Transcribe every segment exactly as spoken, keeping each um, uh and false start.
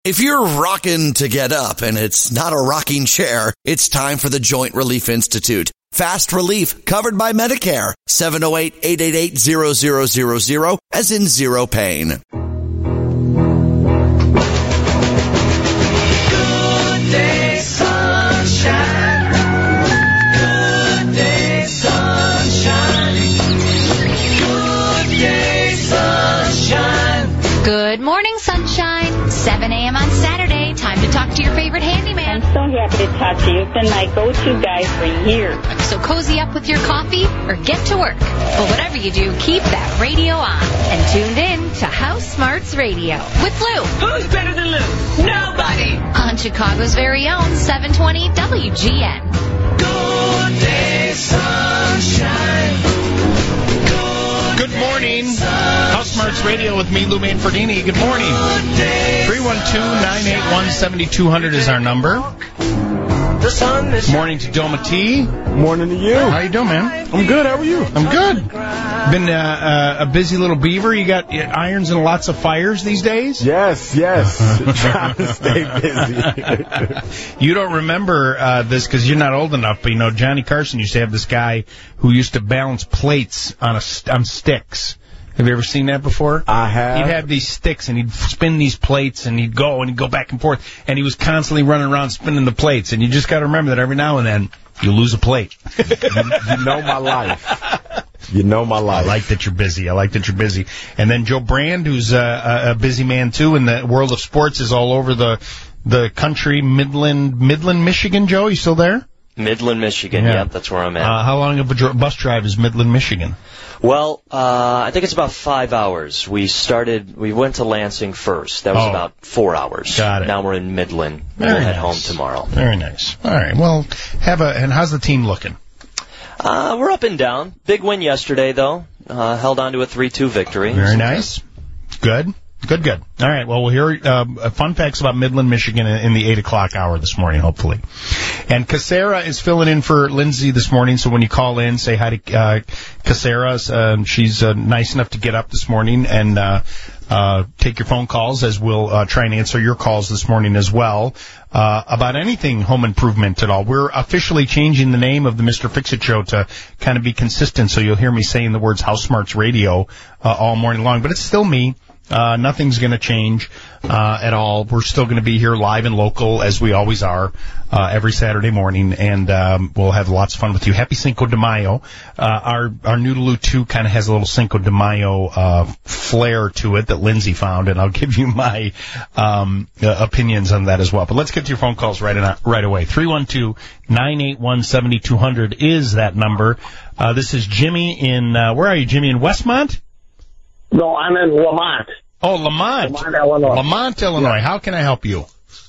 If you're rocking to get up and it's not a rocking chair, it's time for the Joint Relief Institute. Fast relief covered by Medicare. seven oh eight, eight eight eight, zero zero zero zero as in zero pain. Good day, sunshine. Good day, sunshine. Good day, sunshine. Good morning, sunshine. seven a.m. on Saturday. Time to talk to your favorite handyman. I'm so happy to talk to you. You've been my go-to guy for years. So cozy up with your coffee or get to work. But whatever you do, keep that radio on. And tuned in to House Smarts Radio with Lou. Who's better than Lou? Nobody. On Chicago's very own seven twenty W G N. Good day, sunshine. Good morning. House Smarts Radio with me, Lou Manfredini. Good morning. three one two, nine eight one, seven two zero zero is our number. Morning to Doma T. Morning to you. How you doing, man? I'm good. How are you? I'm good. Been uh, uh, a busy little beaver. You got irons and lots of fires these days? Yes, yes. Trying to stay busy. You don't remember uh, this because you're not old enough, but you know Johnny Carson used to have this guy who used to balance plates on a st- on sticks. Have you ever seen that before? I have. He'd have these sticks, and he'd spin these plates, and he'd go, and he'd go back and forth, and he was constantly running around spinning the plates, and you just got to remember that every now and then you lose a plate. you, you know my life. You know my life. I like that you're busy. I like that you're busy. And then Joe Brand, who's a, a busy man, too, in the world of sports, is all over the the country, Midland, Midland, Michigan. Joe, you still there? Midland, Michigan. Yeah. Yep, that's where I'm at. Uh, how long of a dr- bus drive is Midland, Michigan? Well, uh, I think it's about five hours. We started, we went to Lansing first. That was Oh. about four hours. Got it. Now we're in Midland. Very We'll head nice. home tomorrow. Very nice. All right. Well, have a, and how's the team looking? Uh, we're up and down. Big win yesterday, though. Uh, held on to a three two victory. Very nice. Good. Good, good. All right, well, we'll hear uh, fun facts about Midland, Michigan in, in the eight o'clock hour this morning, hopefully. And Casera is filling in for Lindsay this morning, so when you call in, say hi to uh, Casera. Uh, she's uh, nice enough to get up this morning and uh, uh, take your phone calls, as we'll uh, try and answer your calls this morning as well, uh, about anything home improvement at all. We're officially changing the name of the Mister Fix-It Show to kind of be consistent, so you'll hear me saying the words House Smarts Radio uh, all morning long, but it's still me. Uh, nothing's going to change uh, at all. We're still going to be here live and local, as we always are, uh, every Saturday morning, and um, we'll have lots of fun with you. Happy Cinco de Mayo. Uh, our our Noodaloo two kind of has a little Cinco de Mayo uh, flair to it that Lindsay found, and I'll give you my um, uh, opinions on that as well. But let's get to your phone calls right, in, right away. three one two, nine eight one, seven two zero zero is that number. Uh, this is Jimmy in, uh, where are you, Jimmy, in Westmont? No, I'm in Lamont. Oh, Lamont. Lamont, Illinois. Lamont, Illinois. Yeah. How can I help you?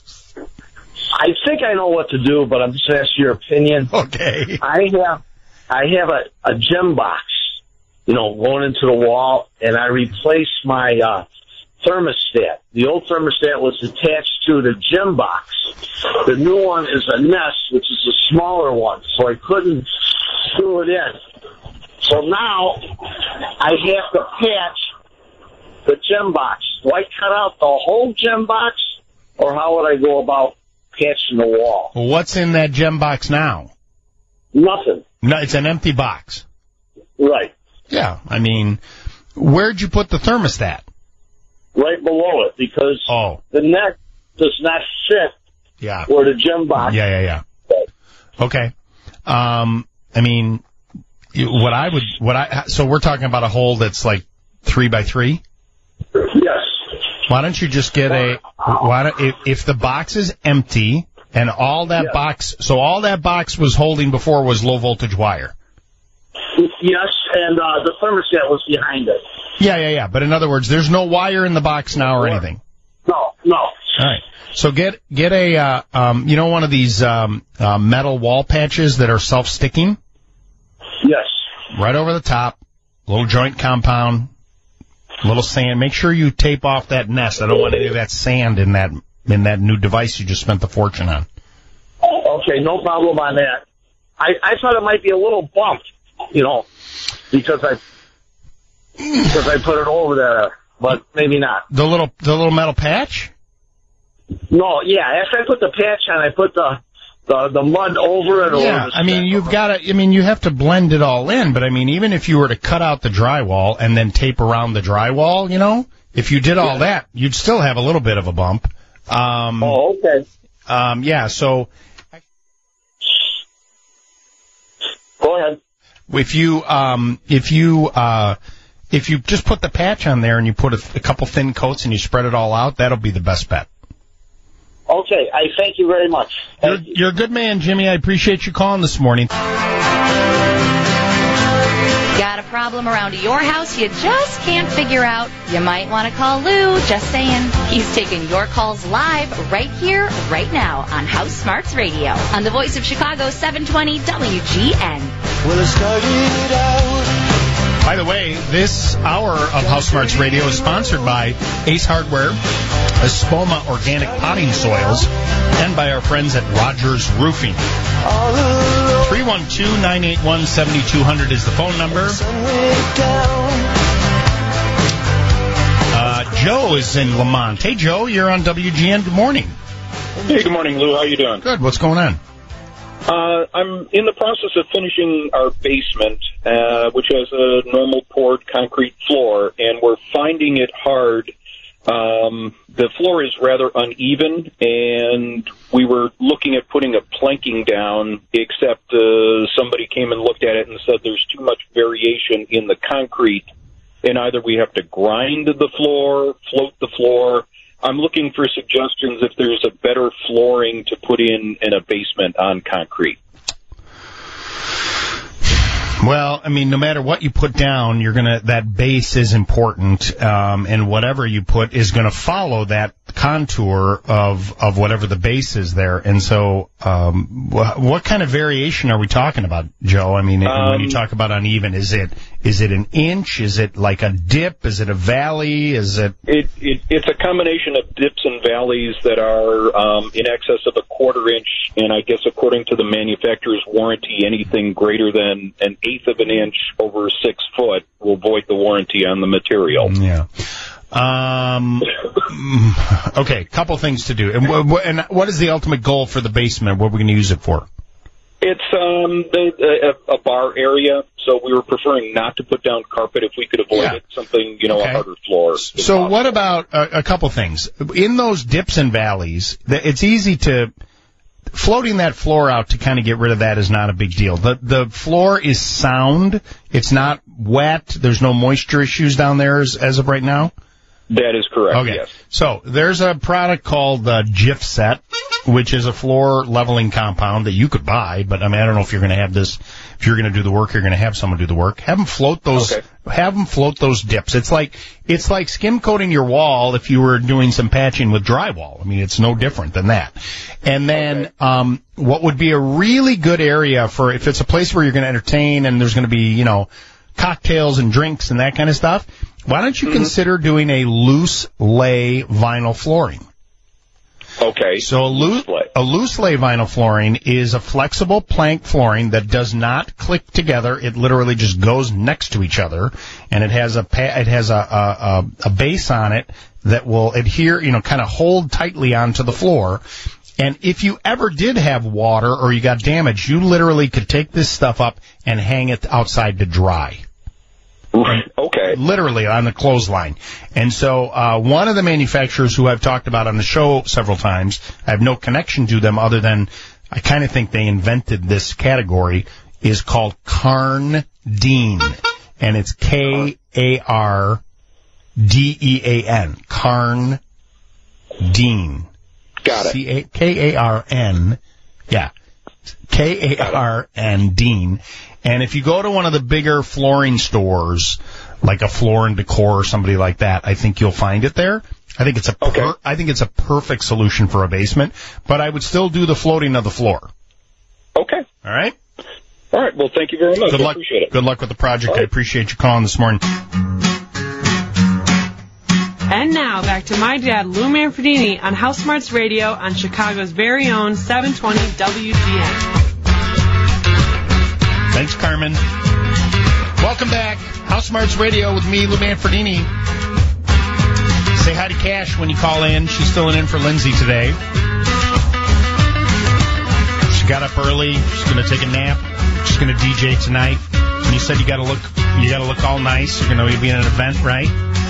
I think I know what to do, but I'm just asking your opinion. Okay. I have, I have a, a gym box, you know, going into the wall, and I replaced my uh, thermostat. The old thermostat was attached to the gym box. The new one is a Nest, which is a smaller one, so I couldn't screw it in. So now I have to patch the gym box. Do I cut out the whole gym box, or how would I go about patching the wall? Well, what's in that gym box now? Nothing. No, it's an empty box. Right. Yeah, I mean, where'd you put the thermostat? Right below it, because oh. the neck does not fit yeah. where the gym box. Yeah, yeah, yeah. Okay. Um, I mean, what I would, what I, so we're talking about a hole that's like three by three? Yes. Why don't you just get a, why don't, if, if the box is empty and all that yes. box, so all that box was holding before was low voltage wire? Yes, and uh, the thermostat was behind it. Yeah, yeah, yeah. But in other words, there's no wire in the box now or anything? No, no. All right. So get, get a, uh, um, you know, one of these, um, uh, metal wall patches that are self-sticking? Yes. Right over the top, little joint compound, little sand. Make sure you tape off that Nest. I don't want any of that sand in that in that new device you just spent the fortune on. Okay, no problem on that. I, I thought it might be a little bumped, you know, because I because I put it over there, but maybe not. The little the little metal patch? No, yeah. After I put the patch on, I put the the, the mud over it. Yeah, over the I mean, you've got to. I mean, you have to blend it all in. But I mean, even if you were to cut out the drywall and then tape around the drywall, you know, if you did all Yeah. that, you'd still have a little bit of a bump. Um, Oh, okay. um, yeah. So Go ahead. if you um, if you uh, if you just put the patch on there and you put a, a couple thin coats and you spread it all out, that'll be the best bet. Okay, I thank you very much. You're, Thank you. you're a good man, Jimmy. I appreciate you calling this morning. Got a problem around your house you just can't figure out? You might want to call Lou, just saying. He's taking your calls live right here, right now on House Smarts Radio on the voice of Chicago, seven twenty W G N. Well, I started out. By the way, this hour of House Smarts Radio is sponsored by Ace Hardware, Espoma Organic Potting Soils, and by our friends at Rogers Roofing. three one two, nine eight one, seven two zero zero is the phone number. Uh, Joe is in Lamont. Hey, Joe, you're on W G N. Good morning. Hey, good morning, Lou. How you doing? Good. What's going on? Uh, I'm in the process of finishing our basement, uh, which has a normal poured concrete floor, and we're finding it hard. Um, the floor is rather uneven, and we were looking at putting a planking down, except uh, somebody came and looked at it and said there's too much variation in the concrete, and either we have to grind the floor, float the floor. I'm looking for suggestions if there's a better flooring to put in in a basement on concrete. Well, I mean, no matter what you put down, you're gonna that base is important, um, and whatever you put is gonna follow that contour of of whatever the base is there. And so, um, wh- what kind of variation are we talking about, Joe? I mean, Um, when you talk about uneven, is it is it an inch? Is it like a dip? Is it a valley? Is it? It, it it's a combination of dips and valleys that are um, in excess of a quarter inch, and I guess according to the manufacturer's warranty, anything greater than an eighth of an inch over six foot will void the warranty on the material. Yeah. Um, okay, couple things to do. And, wh- wh- and what is the ultimate goal for the basement? What are we going to use it for? It's um the, a, a bar area, so we were preferring not to put down carpet if we could avoid Yeah. it. Something, you know, Okay. a harder floor. if So possible. what about a, a couple things? In those dips and valleys, th- it's easy to... Floating that floor out to kind of get rid of that is not a big deal. The the floor is sound. It's not wet. There's no moisture issues down there as, as of right now. That is correct, Okay. yes. So there's a product called uh, Jif Set, which is a floor leveling compound that you could buy, but I mean, I don't know if you're going to have this, if you're going to do the work, you're going to have someone do the work. Have them float those, Okay. have them float those dips. It's like, it's like skim coating your wall if you were doing some patching with drywall. I mean, it's no different than that. And then, Okay. um, what would be a really good area for, if it's a place where you're going to entertain and there's going to be, you know, cocktails and drinks and that kind of stuff, why don't you Mm-hmm. consider doing a loose lay vinyl flooring? Okay. So a loose, lay. a loose lay vinyl flooring is a flexible plank flooring that does not click together. It literally just goes next to each other, and it has a pa- it has a, a a a base on it that will adhere, you know, kind of hold tightly onto the floor. And if you ever did have water or you got damage, you literally could take this stuff up and hang it outside to dry. Okay. Literally on the clothesline. And so uh, one of the manufacturers who I've talked about on the show several times, I have no connection to them other than I kind of think they invented this category, is called Karn Dean. And it's K A R D E A N. Karn Dean. Got it. C A K A R N. Yeah. K A R N Dean. And if you go to one of the bigger flooring stores, like a Floor and Decor or somebody like that, I think you'll find it there. I think it's a per- Okay. I think it's a perfect solution for a basement, but I would still do the floating of the floor. Okay. All right? All right. Well, thank you very much. Good I luck. appreciate it. Good luck with the project. All I right. appreciate you calling this morning. And now, back to my dad, Lou Manfredini, on House Smarts Radio on Chicago's very own seven twenty W G N. Thanks, Carmen. Welcome back. House Smarts Radio with me, Lou Manfredini. Say hi to Cash when you call in. She's filling in for Lindsay today. She got up early. She's going to take a nap. She's going to D J tonight. And you said you got to look, you got to look all nice. You're going to be in an event, right?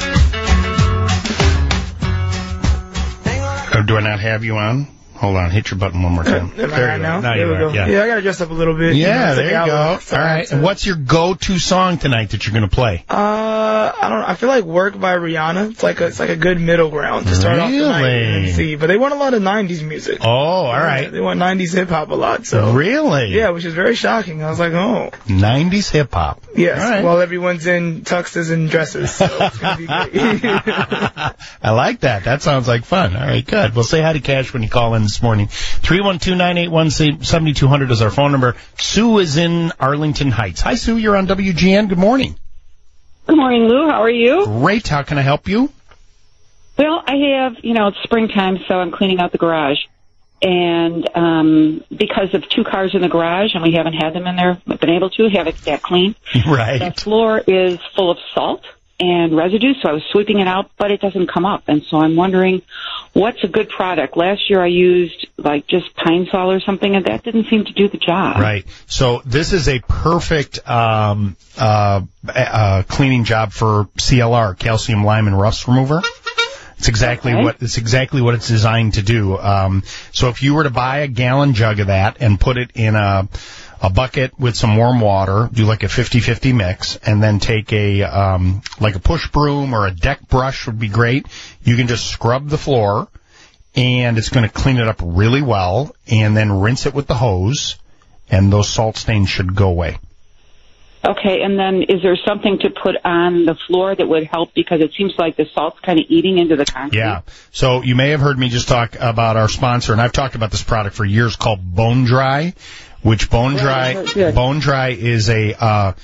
Or do I not have you on? Hold on, hit your button one more time. Am I right now? now there we are. go. Yeah. yeah, I got to dress up a little bit. Yeah, you know, there you go. So all right. And what's your go-to song tonight that you're going to play? Uh, I don't. I feel like "Work" by Rihanna. It's like a, it's like a good middle ground to start really? off the night and see. But they want a lot of nineties music. Oh, all yeah, right. They want nineties hip hop a lot. So really, yeah, which is very shocking. I was like, oh, nineties hip hop. Yes. All right. Well, everyone's in tuxes and dresses, so it's gonna be great. I like that. That sounds like fun. All right, good. Well, say hi to Cash when you call in this morning. three one two, nine eight one, seven two zero zero is our phone number. Sue is in Arlington Heights. Hi, Sue. You're on W G N. Good morning. Good morning, Lou. How are you? Great. How can I help you? Well, I have, you know, it's springtime, so I'm cleaning out the garage. And um, because of two cars in the garage, and we haven't had them in there, been able to have it that clean. Right. The floor is full of salt and residue, so I was sweeping it out, but it doesn't come up. And so I'm wondering, what's a good product? Last year I used, like, just Pine Sol or something, and that didn't seem to do the job. Right. So this is a perfect um, uh, uh, cleaning job for C L R, calcium lime and rust remover. It's exactly okay. what it's exactly what it's designed to do. Um, so if you were to buy a gallon jug of that and put it in a a bucket with some warm water, do like a fifty-fifty mix, and then take a um, like a push broom or a deck brush would be great. You can just scrub the floor, and it's going to clean it up really well, and then rinse it with the hose, and those salt stains should go away. Okay, and then is there something to put on the floor that would help, because it seems like the salt's kind of eating into the concrete? Yeah. So you may have heard me just talk about our sponsor, and I've talked about this product for years, called Bone Dry, which Bone Dry, yeah, Bone Dry is a, uh,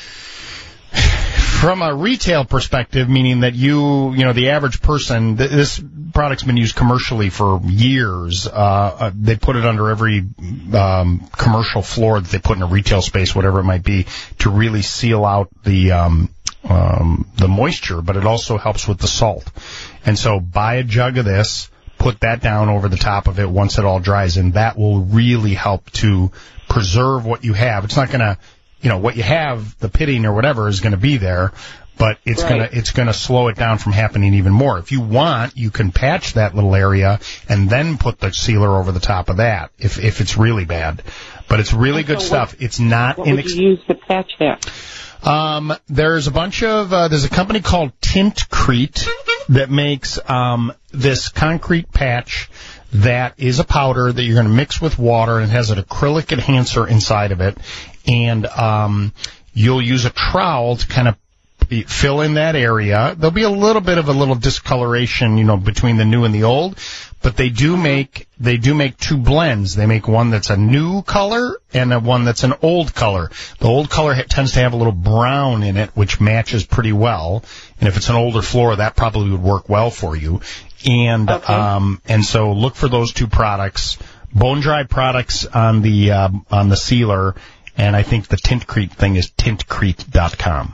from a retail perspective, meaning that you, you know, the average person, th- this product's been used commercially for years. Uh, uh, they put it under every um, commercial floor that they put in a retail space, whatever it might be, to really seal out the um, um, the moisture, but it also helps with the salt. And so buy a jug of this, put that down over the top of it once it all dries, and that will really help to preserve what you have. It's not going to, you know, what you have, the pitting or whatever is going to be there, but it's right. going to, it's going to slow it down from happening even more. If you want, you can patch that little area and then put the sealer over the top of that if, if it's really bad. But it's really and good so stuff. What, it's not what would inex- you use to patch that? Um, there's a bunch of, uh, there's a company called Tintcrete that makes, um, this concrete patch that is a powder that you're going to mix with water, and it has an acrylic enhancer inside of it. And, um, you'll use a trowel to kind of fill in that area. There'll be a little bit of a little discoloration, you know, between the new and the old, but they do make, they do make two blends. They make one that's a new color and a one that's an old color. The old color ha- tends to have a little brown in it, which matches pretty well. And if it's an older floor, that probably would work well for you. And, okay. um, and so look for those two products, Bone Dry products on the, uh, on the sealer. And I think the Tintcrete thing is tintcrete dot com.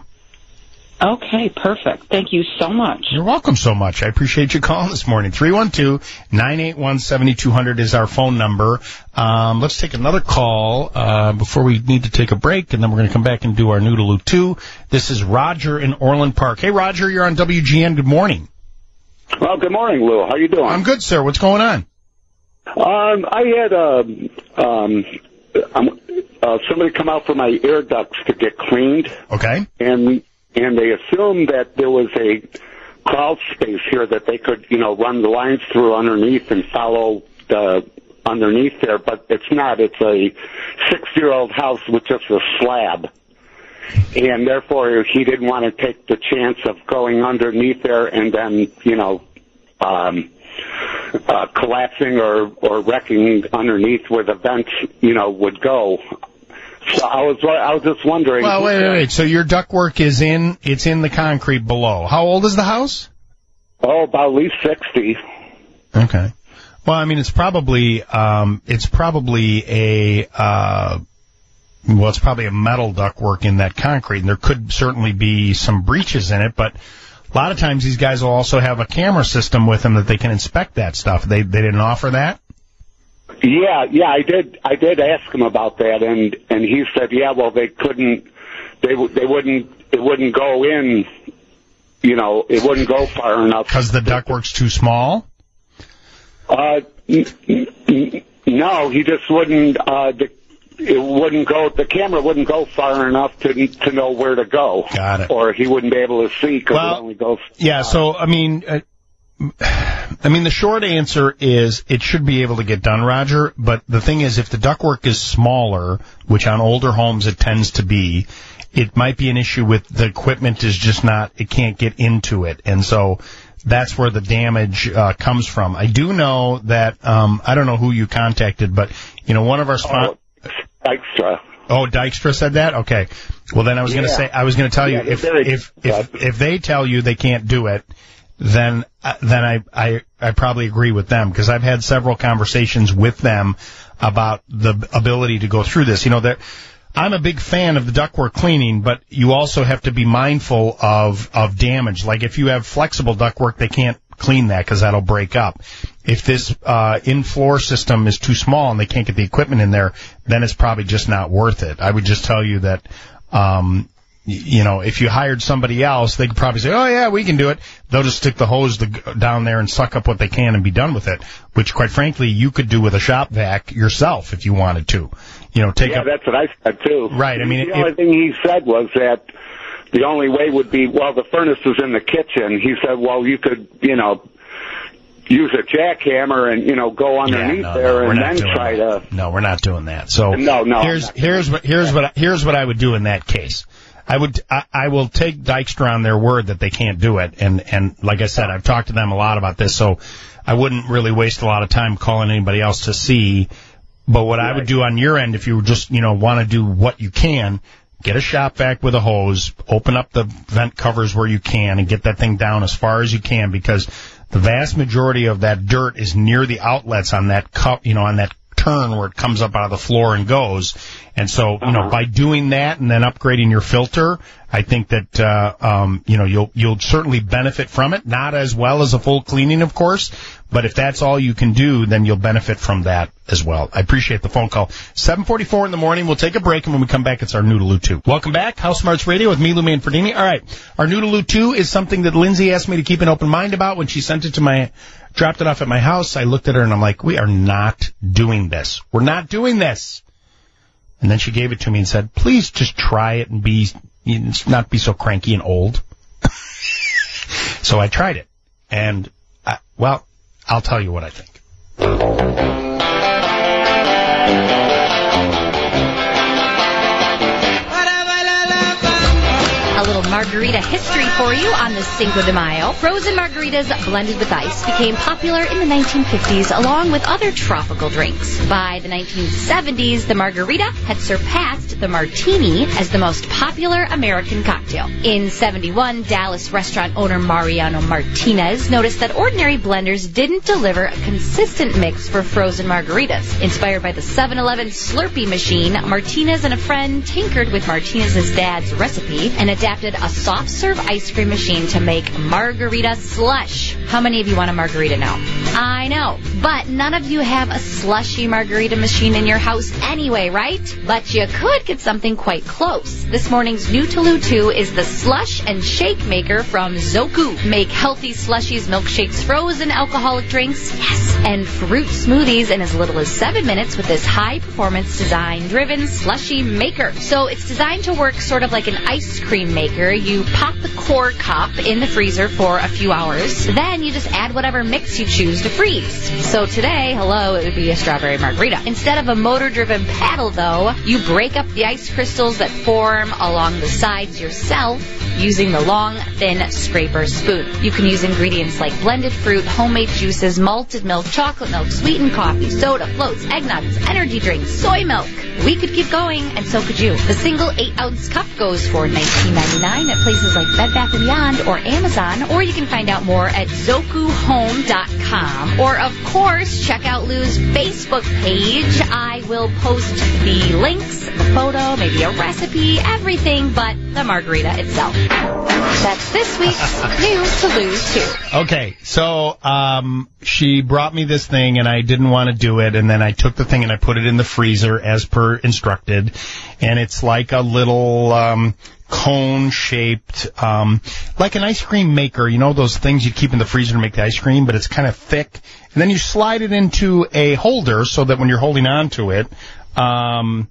Okay, perfect. Thank you so much. You're welcome so much. I appreciate you calling this morning. three one two, nine eight one, seven two zero zero is our phone number. Um, let's take another call uh, before we need to take a break, and then we're going to come back and do our Noodaloo two. This is Roger in Orland Park. Hey, Roger, you're on W G N. Good morning. Well, good morning, Lou. How you doing? I'm good, sir. What's going on? Um, I had uh, um, um, uh, somebody come out for my air ducts to get cleaned. Okay. And and they assumed that there was a crawl space here that they could, you know, run the lines through underneath and follow the underneath there, but it's not. It's a six-year-old house with just a slab. And therefore, he didn't want to take the chance of going underneath there and then, you know, um, uh, collapsing or, or wrecking underneath where the vents, you know, would go. So I was, I was just wondering. Well, wait, wait, wait. So your ductwork is in, it's in the concrete below. How old is the house? Oh, about at least sixty. Okay. Well, I mean, it's probably, um, it's probably a, uh, well, it's probably a metal ductwork in that concrete, and there could certainly be some breaches in it, but A lot of times these guys will also have a camera system with them that they can inspect that stuff. They they didn't offer that? Yeah, yeah, I did. I did ask him about that, and and he said, yeah, well, they couldn't, they w- they wouldn't, it wouldn't go in, you know, it wouldn't go far enough. Because the ductwork's too small? Uh, n- n- no, he just wouldn't. Uh, the, it wouldn't go. The camera wouldn't go far enough to to know where to go. Got it. Or he wouldn't be able to see because Well, it only goes. Yeah. So I mean. Uh, I mean, the short answer is it should be able to get done, Roger, but the thing is, if the ductwork is smaller, which on older homes it tends to be, it might be an issue with the equipment is just not, it can't get into it, and so that's where the damage uh, comes from. I do know that, um, I don't know who you contacted, but, you know, one of our sponsors... Oh, Dykstra. Oh, Dykstra said that? Okay. Well, then I was going to Yeah. say, I was going to tell Yeah, you, if, they're very if, if, if they tell you they can't do it, then uh, then I, I I probably agree with them, because I've had several conversations with them about the ability to go through this. You know, that I'm a big fan of the ductwork cleaning, but you also have to be mindful of of damage. Like if you have flexible ductwork, they can't clean that because that'll break up. If this uh, in-floor system is too small and they can't get the equipment in there, then it's probably just not worth it. I would just tell you that. Um, You know, if you hired somebody else, they could probably say, oh, yeah, we can do it. They'll just stick the hose the, down there and suck up what they can and be done with it, which, quite frankly, you could do with a shop vac yourself if you wanted to. You know, take yeah, up... that's what I said, too. Right, I mean... The it, only thing he said was that the only way would be, well, the furnace is in the kitchen. He said, well, you could, you know, use a jackhammer and, you know, go underneath yeah, no, there no, and then try that. to... No, we're not doing that. So no, no, here's, here's, what, here's, what, here's what I would do in that case. I would, I, I will take Dykstra on their word that they can't do it, and, and like I said, I've talked to them a lot about this, so I wouldn't really waste a lot of time calling anybody else to see, but what right. I would do on your end, if you just, you know, want to do what you can, get a shop vac with a hose, open up the vent covers where you can, and get that thing down as far as you can, because the vast majority of that dirt is near the outlets on that cup, you know, on that turn where it comes up out of the floor and goes. And so, you know, by doing that and then upgrading your filter, I think that, uh, um, you know, you'll, you'll certainly benefit from it. Not as well as a full cleaning, of course, but if that's all you can do, then you'll benefit from that as well. I appreciate the phone call. seven forty-four in the morning. We'll take a break, and when we come back, it's our Noodaloo two. Welcome back. House Smarts Radio with me, Lou Manfredini. All right. Our Noodaloo two is something that Lindsay asked me to keep an open mind about when she sent it to my, dropped it off at my house. I looked at her, and I'm like, we are not doing this. We're not doing this. And then she gave it to me and said, please just try it and be, not be so cranky and old. So I tried it. And, I, well, I'll tell you what I think. A little margarita history for you on the Cinco de Mayo. Frozen margaritas blended with ice became popular in the nineteen fifties along with other tropical drinks. By the nineteen seventies, the margarita had surpassed the martini as the most popular American cocktail. In seventy-one, Dallas restaurant owner Mariano Martinez noticed that ordinary blenders didn't deliver a consistent mix for frozen margaritas. Inspired by the seven eleven Slurpee machine, Martinez and a friend tinkered with Martinez's dad's recipe and adapted a soft-serve ice cream machine to make margarita slush. How many of you want a margarita now? I know, but none of you have a slushy margarita machine in your house anyway, right? But you could get something quite close. This morning's Noodaloo two is the slush and shake maker from Zoku. Make healthy slushies, milkshakes, frozen alcoholic drinks, yes, and fruit smoothies in as little as seven minutes with this high-performance design-driven slushy maker. So it's designed to work sort of like an ice cream maker. You pop the core cup in the freezer for a few hours. Then you just add whatever mix you choose to freeze. So today, hello, it would be a strawberry margarita. Instead of a motor-driven paddle, though, you break up the ice crystals that form along the sides yourself using the long, thin scraper spoon. You can use ingredients like blended fruit, homemade juices, malted milk, chocolate milk, sweetened coffee, soda, floats, eggnogs, energy drinks, soy milk. We could keep going, and so could you. The single eight-ounce cup goes for nineteen ninety-nine at places like Bed Bath and Beyond or Amazon, or you can find out more at zoku home dot com. Or, of course, check out Lou's Facebook page. I will post the links, the photo, maybe a recipe, everything but the margarita itself. That's this week's News to Lose To. Okay, so um, she brought me this thing, and I didn't want to do it, and then I took the thing and I put it in the freezer as per instructed, and it's like a little um, cone-shaped, um, like an ice cream maker. You know those things you keep in the freezer to make the ice cream, but it's kind of thick, and then you slide it into a holder so that when you're holding on to it, um,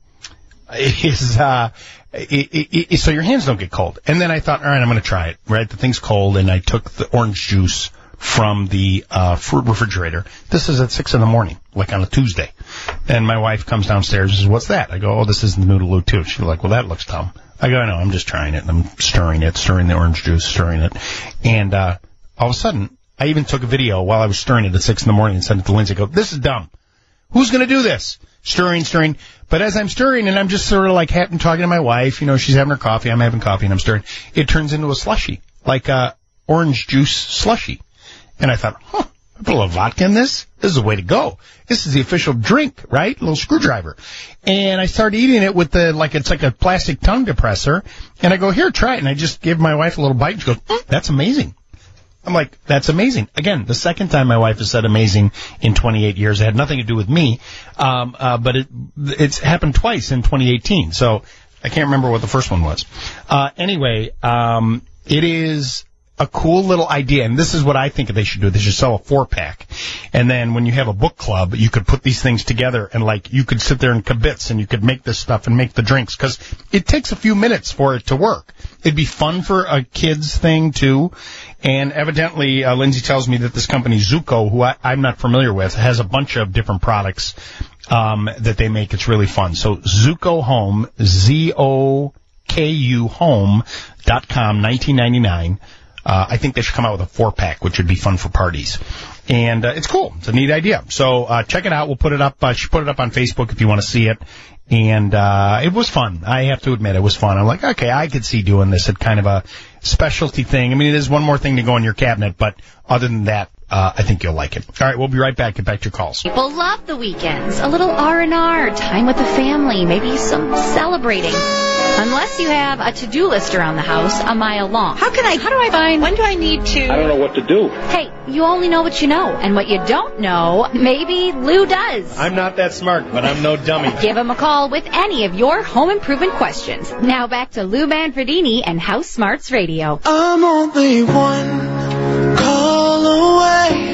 is uh, it, it, it, so your hands don't get cold. And then I thought, all right, I'm going to try it. Right, the thing's cold, and I took the orange juice from the uh, fruit refrigerator. This is at six in the morning, like on a Tuesday. And my wife comes downstairs and says, "What's that?" I go, "Oh, this is the Noodaloo too." She's like, "Well, that looks dumb." I go, "I know, I'm just trying it." And I'm stirring it, stirring the orange juice, stirring it. And uh, all of a sudden, I even took a video while I was stirring it at six in the morning and sent it to Lindsay. I go, "This is dumb. Who's going to do this?" Stirring, stirring. But as I'm stirring, and I'm just sort of like having, talking to my wife, you know, she's having her coffee, I'm having coffee, and I'm stirring, it turns into a slushy, like a orange juice slushy. And I thought, huh, I put a little vodka in this? This is the way to go. This is the official drink, right? A little screwdriver. And I started eating it with the, like, it's like a plastic tongue depressor. And I go, "Here, try it." And I just give my wife a little bite, and she goes, mm, "That's amazing." I'm like, "That's amazing." Again, the second time my wife has said amazing in twenty-eight years. It had nothing to do with me, um, uh, but it it's happened twice in twenty eighteen. So I can't remember what the first one was. Uh, anyway, um, it is a cool little idea, and this is what I think they should do. They should sell a four-pack, and then when you have a book club, you could put these things together, and like you could sit there in kibitz, and you could make this stuff and make the drinks, because it takes a few minutes for it to work. It'd be fun for a kid's thing, too. And evidently, uh, Lindsay tells me that this company, Zuko, who I, I'm not familiar with, has a bunch of different products um, that they make. It's really fun. So Zuko Home, Z O K U Home dot com, nineteen ninety-nine. Uh, I think they should come out with a four-pack, which would be fun for parties. And uh, it's cool. It's a neat idea. So uh, check it out. We'll put it up. Uh, she put it up on Facebook if you want to see it. And uh, it was fun. I have to admit, it was fun. I'm like, okay, I could see doing this at kind of a specialty thing. I mean, it is one more thing to go in your cabinet, but other than that, uh, I think you'll like it. All right, we'll be right back. Get back to your calls. People love the weekends. A little R and R, time with the family, maybe some celebrating. Unless you have a to-do list around the house a mile long. How can I, how do I find, when do I need to? I don't know what to do. Hey, you only know what you know. And what you don't know, maybe Lou does. I'm not that smart, but I'm no dummy. Give him a call with any of your home improvement questions. Now back to Lou Manfredini and House Smarts Radio. I'm only one call away.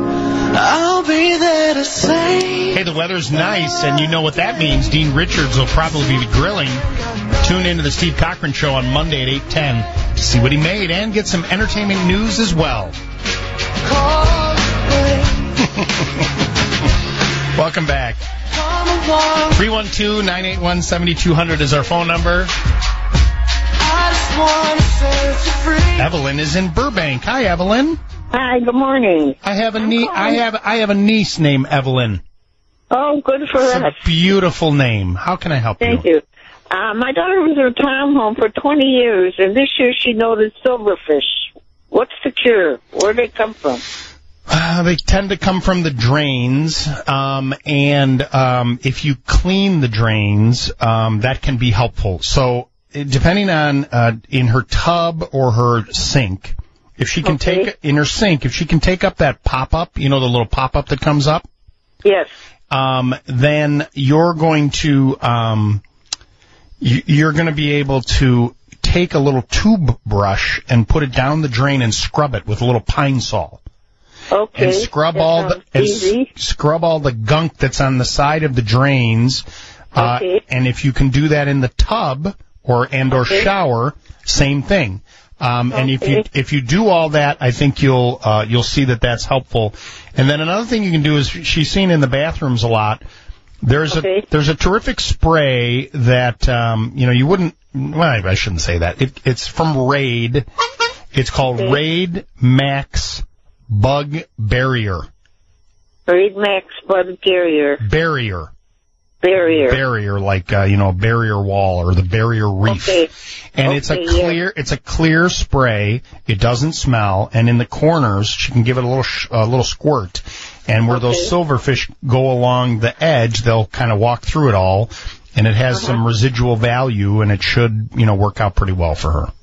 I'll be there to say. Hey, the weather's nice, and you know what that means. Dean Richards will probably be grilling. Tune into the Steve Cochran Show on Monday at eight ten to see what he made and get some entertainment news as well. Welcome back. three one two, nine eight one, seven two zero zero is our phone number. Evelyn is in Burbank. Hi, Evelyn. Hi, good morning. I have a nie- I have I have a niece named Evelyn. Oh, good for It's us. a beautiful name. How can I help Thank you? you. Uh, my daughter was in a townhome for twenty years, and this year she noticed silverfish. What's the cure? Where do they come from? Uh, they tend to come from the drains, um, and um, if you clean the drains, um, that can be helpful. So, depending on uh, in her tub or her sink, if she can Okay. take in her sink, if she can take up that pop-up, you know, the little pop-up that comes up. Yes. Um, then you're going to um, you, you're going to be able to take a little tube brush and put it down the drain and scrub it with a little Pine Sol. Okay. And scrub That all the sounds and easy. s- scrub all the gunk that's on the side of the drains. Uh, Okay. And if you can do that in the tub or and or Okay. shower, same thing. Um, and if you Okay. if you do all that, I think you'll uh, you'll see that that's helpful. And then another thing you can do is she's seen in the bathrooms a lot. There's Okay. a there's a terrific spray that um, you know you wouldn't. Well, I shouldn't say that. It, it's from Raid. It's called Okay. Raid Max Bug Barrier. Raid Max Bug Carrier. Barrier. Barrier. Barrier, like uh, you know, a barrier wall or the barrier reef. Okay. And Okay, it's a yeah. clear, it's a clear spray. It doesn't smell, and in the corners, she can give it a little, sh- a little squirt. And where those Okay. silverfish go along the edge, they'll kind of walk through it all, and it has Uh-huh. some residual value, and it should, you know, work out pretty well for her.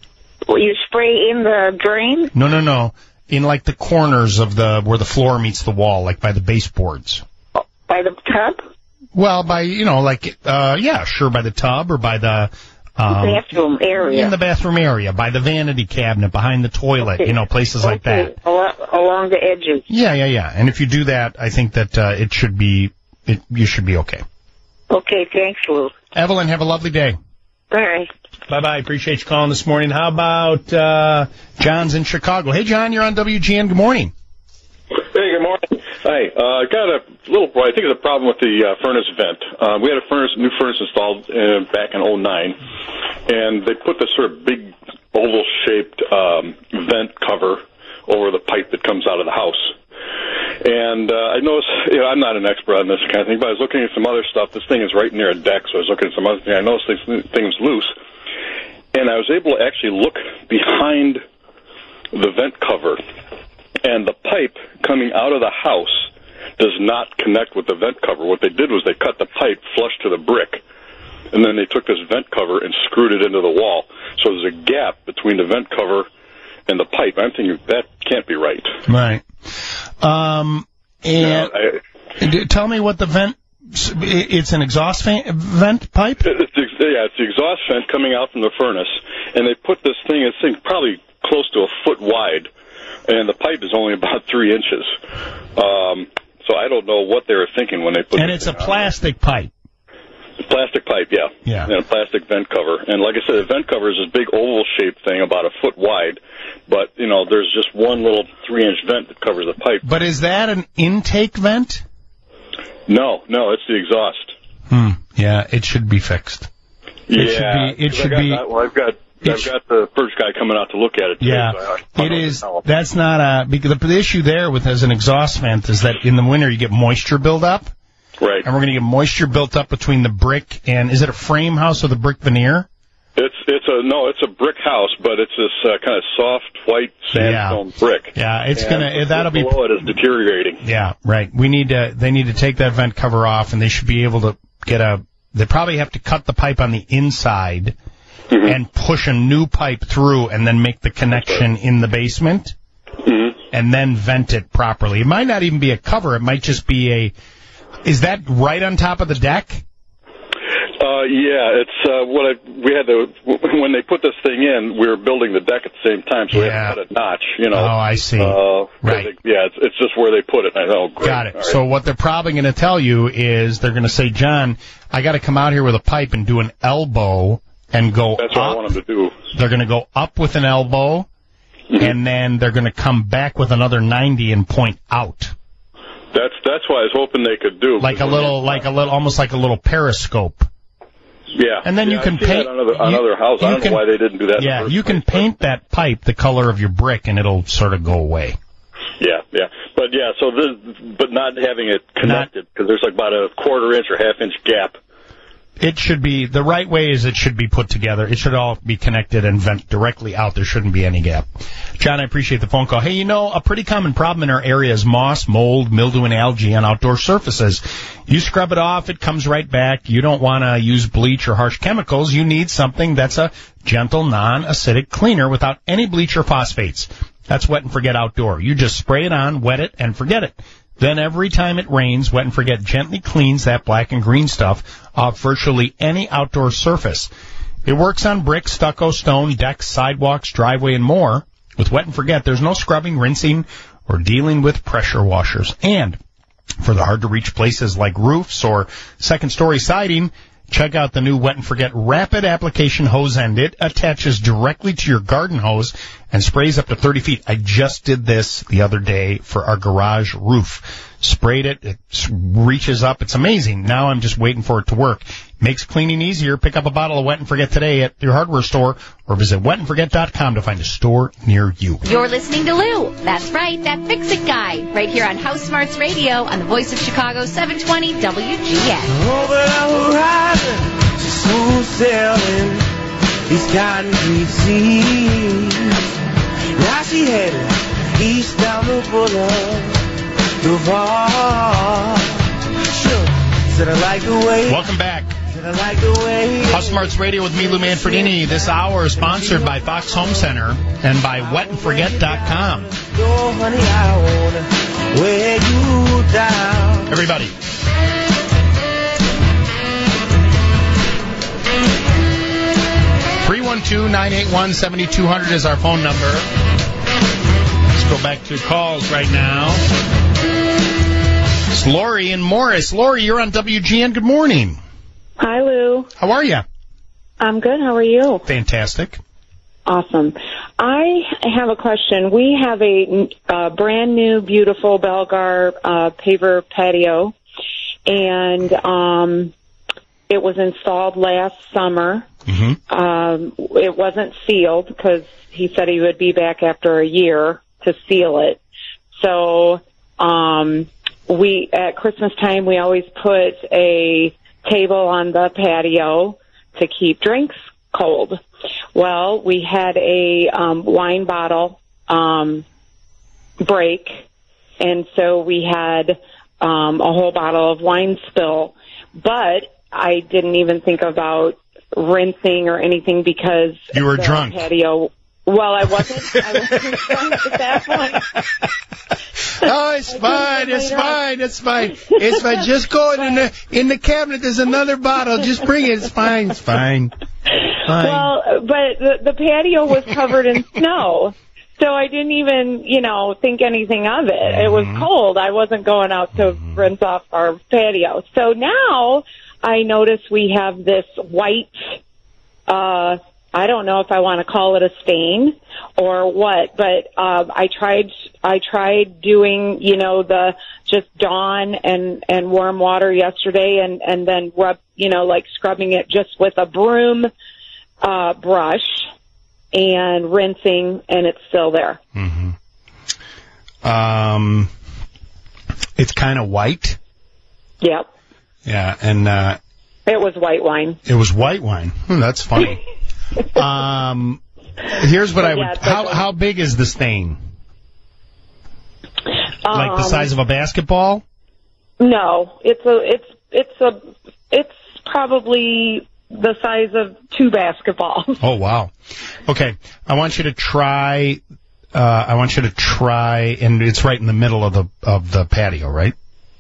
Well, you spray in the drain? No, no, no. In like the corners of the where the floor meets the wall, like by the baseboards. By the tub? Well, by, you know, like, uh, yeah, sure, by the tub or by the... Um, bathroom area. In the bathroom area, by the vanity cabinet, behind the toilet, Okay. you know, places like Okay. that. Al- along the edges. Yeah, yeah, yeah. And if you do that, I think that uh, it should be, it, you should be okay. Okay, thanks, Lou. Evelyn, have a lovely day. All right. Bye-bye. Appreciate you calling this morning. How about uh, John's in Chicago? Hey, John, you're on W G N. Good morning. Hey, good morning. Hi, uh, got a little, I think it's a problem with the uh, furnace vent. Uh, we had a furnace, new furnace installed uh, back in oh nine, and they put this sort of big oval-shaped um, vent cover over the pipe that comes out of the house. And uh, I noticed, you know, I'm not an expert on this kind of thing, but I was looking at some other stuff. This thing is right near a deck, so I was looking at some other thing. I noticed this thing was loose, and I was able to actually look behind the vent cover. And the pipe coming out of the house does not connect with the vent cover. What they did was they cut the pipe flush to the brick, and then they took this vent cover and screwed it into the wall. So there's a gap between the vent cover and the pipe. I'm thinking that can't be right. Right. Um, and Uh, I, d- tell me what the vent, it's an exhaust fan, vent pipe? it's, the- yeah, it's the exhaust vent coming out from the furnace, and they put this thing, this thing probably close to a foot wide, and the pipe is only about three inches. Um, so I don't know what they were thinking when they put. And it's a plastic pipe. Plastic pipe, yeah. Yeah. And a plastic vent cover. And like I said, the vent cover is this big oval-shaped thing about a foot wide, but, you know, there's just one little three-inch vent that covers the pipe. But is that an intake vent? No, no, it's the exhaust. Hmm. Yeah, it should be fixed. Yeah. It should be. It 'cause should I got, be. Well, I've got. I've got the first guy coming out to look at it today. Yeah, so I- I it don't is. know. That's not a. Because the issue there with as an exhaust vent is that in the winter you get moisture buildup. Right. And we're going to get moisture built up between the brick and is it a frame house or the brick veneer? It's it's a no, it's a brick house, but it's this uh, kind of soft white sandstone brick. Yeah, it's And gonna. That'll be. below it is deteriorating. Yeah, right. We need to. They need to take that vent cover off, and they should be able to get a. They probably have to cut the pipe on the inside Mm-hmm. and push a new pipe through, and then make the connection in the basement, Mm-hmm. and then vent it properly. It might not even be a cover. It might just be a. Is that right on top of the deck? Uh, yeah, it's uh, what I, we had to when they put this thing in. We were building the deck at the same time, so we had to cut a notch. You know. Oh, I see. Uh, Right. it- yeah, it's, it's just where they put it. I know. Great. Got it. All right. So what they're probably going to tell you is they're going to say, John, I got to come out here with a pipe and do an elbow and go That's what I up. want them to do. They're going to go up with an elbow, Mm-hmm. and then they're going to come back with another ninety and point out. That's that's what I was hoping they could do. Like a little, like a little, almost like a little periscope. Yeah. And then Yeah, you can I've seen paint- that on other, on you- other houses. I you don't can- know why they didn't do that. in the Yeah, first you can place. paint that pipe the color of your brick, and it'll sort of go away. Yeah, yeah, but yeah, so this, but not having it connected because there's like about a quarter inch or half inch gap. It should be, the right way is it should be put together. It should all be connected and vent directly out. There shouldn't be any gap. John, I appreciate the phone call. Hey, you know, a pretty common problem in our area is moss, mold, mildew, and algae on outdoor surfaces. You scrub it off, it comes right back. You don't want to use bleach or harsh chemicals. You need something that's a gentle, non-acidic cleaner without any bleach or phosphates. That's Wet and Forget Outdoor. You just spray it on, wet it, and forget it. Then every time it rains, Wet and Forget gently cleans that black and green stuff off virtually any outdoor surface. It works on brick, stucco, stone, decks, sidewalks, driveway, and more. With Wet and Forget, there's no scrubbing, rinsing, or dealing with pressure washers. And for the hard-to-reach places like roofs or second-story siding, check out the new Wet and Forget Rapid Application Hose End. It attaches directly to your garden hose and sprays up to thirty feet. I just did this the other day for our garage roof. Sprayed it. It reaches up. It's amazing. Now I'm just waiting for it to work. Makes cleaning easier. Pick up a bottle of Wet and Forget today at your hardware store or visit wet and forget dot com to find a store near you. You're listening to Lou. That's right, that Fix-It guy. Right here on House Smarts Radio on the Voice of Chicago, seven twenty W G N. Over the horizon, she's smooth sailing these concrete seas. Now she headed east down the boulevard. Sure, said I like the way. Welcome back. House Smarts Radio with me, Lou Manfredini. This hour is sponsored by Fox Home Center and by wet and forget dot com. Oh, honey, I wanna wear you down. Everybody. three one two, nine eight one, seven two zero zero is our phone number. Let's go back to calls right now. It's Lori and Morris. Lori, you're on W G N. Good morning. Hi, Lou. How are you? I'm good. How are you? Fantastic. Awesome. I have a question. We have a uh, brand new, beautiful Belgar uh, paver patio, and um, it was installed last summer. Mm-hmm. Um, it wasn't sealed because he said he would be back after a year to seal it. So um, we at Christmas time we always put a table on the patio to keep drinks cold. Well, we had a um, wine bottle um, break, and so we had um, a whole bottle of wine spill. But I didn't even think about rinsing or anything because you were the drunk. Patio. Well, I wasn't. I wasn't drunk at that point. Oh, it's fine. It's fine. It's fine. It's fine. Just go in the in the cabinet. There's another bottle. Just bring it. It's fine. It's fine. Fine. Well, but the, the patio was covered in snow, so I didn't even, you know, think anything of it. Mm-hmm. It was cold. I wasn't going out to mm-hmm. rinse off our patio. So now I notice we have this white. Uh, I don't know if I want to call it a stain or what, but um, I tried. I tried doing, you know, the just Dawn and and warm water yesterday, and and then rub, you know, like scrubbing it just with a broom uh, brush and rinsing, and it's still there. Mm-hmm. Um, it's kind of white. Yep. Yeah, and uh, it was white wine. It was white wine. Hmm, that's funny. um, here's what I would. Yeah, how how big is the stain? Um, like the size of a basketball? No, it's a it's it's a it's probably the size of two basketballs. Oh wow. Okay, I want you to try. Uh, I want you to try, and it's right in the middle of the of the patio, right?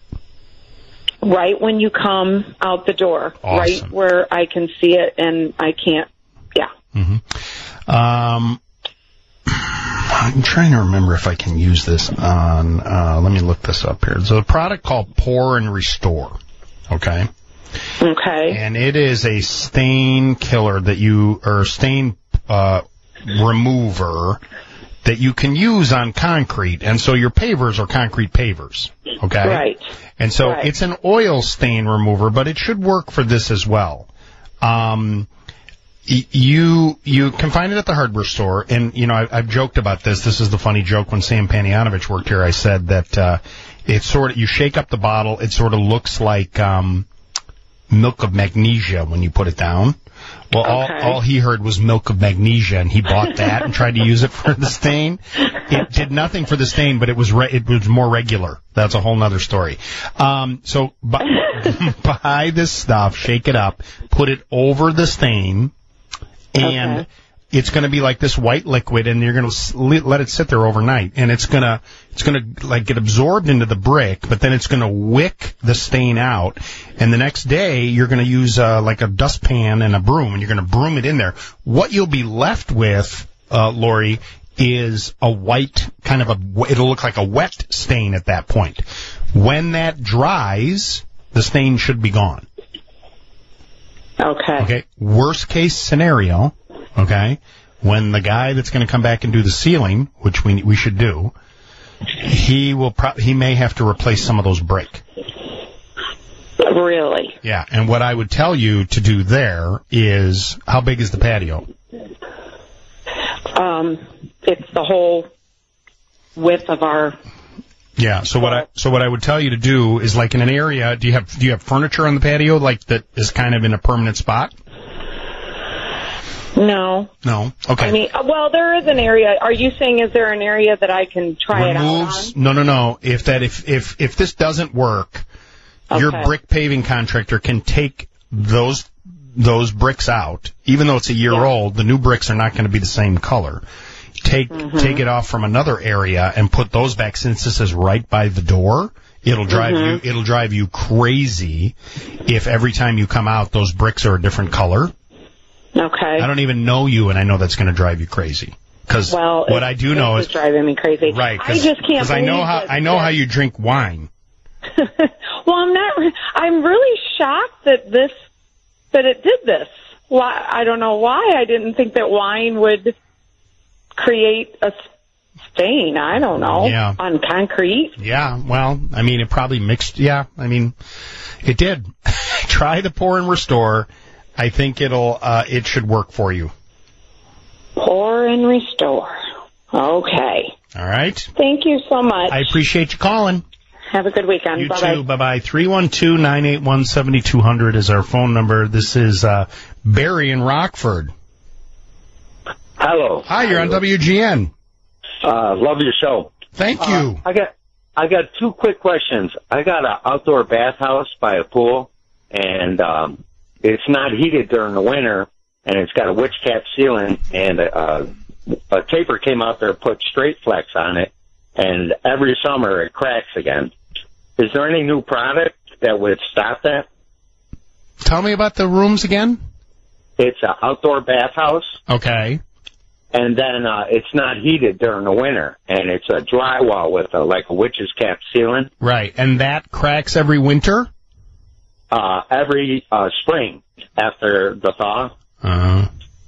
Right when you come out the door, awesome. Right where I can see it, and I can't. Yeah. Mm-hmm. Um, I'm trying to remember if I can use this on. Uh, let me look this up here. There's a product called Pour and Restore. Okay. Okay. And it is a stain killer that you, or stain uh, remover that you can use on concrete. And so your pavers are concrete pavers. Okay. Right. And so right. It's an oil stain remover, but it should work for this as well. Um, y- you you can find it at the hardware store, and you know I, I've joked about this. This is the funny joke. When Sam Panianovich worked here, I said that uh, it's sort of you shake up the bottle, it sort of looks like um, milk of magnesia when you put it down. Well, okay. all, all he heard was milk of magnesia, and he bought that and tried to use it for the stain. It did nothing for the stain, but it was re- it was more regular. That's a whole nother story. Um, so buy, buy this stuff, shake it up, put it over the stain, and okay. it's going to be like this white liquid, and you're going to let it sit there overnight, and it's going to it's going to like get absorbed into the brick, but then it's going to wick the stain out, and the next day you're going to use uh, like a dustpan and a broom, and you're going to broom it in there. What you'll be left with, uh, Lori, is a white kind of a. It'll look like a wet stain at that point. When that dries, the stain should be gone. Okay. Okay. Worst case scenario. Okay, when the guy that's going to come back and do the sealing, which we we should do, he will pro- he may have to replace some of those brick. Really? Yeah, and what I would tell you to do there is, how big is the patio? Um, it's the whole width of our. Yeah. So what I so what I would tell you to do is, like in an area, do you have do you have furniture on the patio like that is kind of in a permanent spot? No. No. Okay. I mean, well, there is an area. Are you saying is there an area that I can try Removes, it out on? No, no, no. If that if if if this doesn't work, okay. your brick paving contractor can take those those bricks out. Even though it's a year Yeah. old, the new bricks are not going to be the same color. Take Mm-hmm. take it off from another area and put those back. Since this is right by the door, it'll drive Mhm. you it'll drive you crazy if every time you come out those bricks are a different color. Okay. I don't even know you, and I know that's going to drive you crazy. Because Well, what it- I do know this is is driving me crazy. right. I just can't. Because I know believe how that- I know how you drink wine. Well, I'm not. I'm really shocked that this that it did this. Why? I don't know why. I didn't think that wine would create a stain. I don't know. Yeah. On concrete. Yeah, well, I mean, it probably mixed. Yeah, I mean, it did. Try the pour and restore. I think it'll. Uh, it should work for you. Pour and restore. Okay. All right. Thank you so much. I appreciate you calling. Have a good weekend. You Bye-bye. too. Bye bye. Three one two nine eight one seventy two hundred is our phone number. This is uh, Barry in Rockford. Hello. Hi, you're on W G N. Uh, love your show. Thank you. Uh, I got I got two quick questions. I got an outdoor bathhouse by a pool, and um, it's not heated during the winter, and it's got a witch cap ceiling, and uh, a taper came out there, put straight flex on it, and every summer it cracks again. Is there any new product that would stop that? Tell me about the rooms again. It's an outdoor bathhouse. Okay. And then uh, it's not heated during the winter, and it's a drywall with a, like a witch's cap ceiling. Right, and that cracks every winter? Uh, every uh, spring after the thaw. Uh-huh.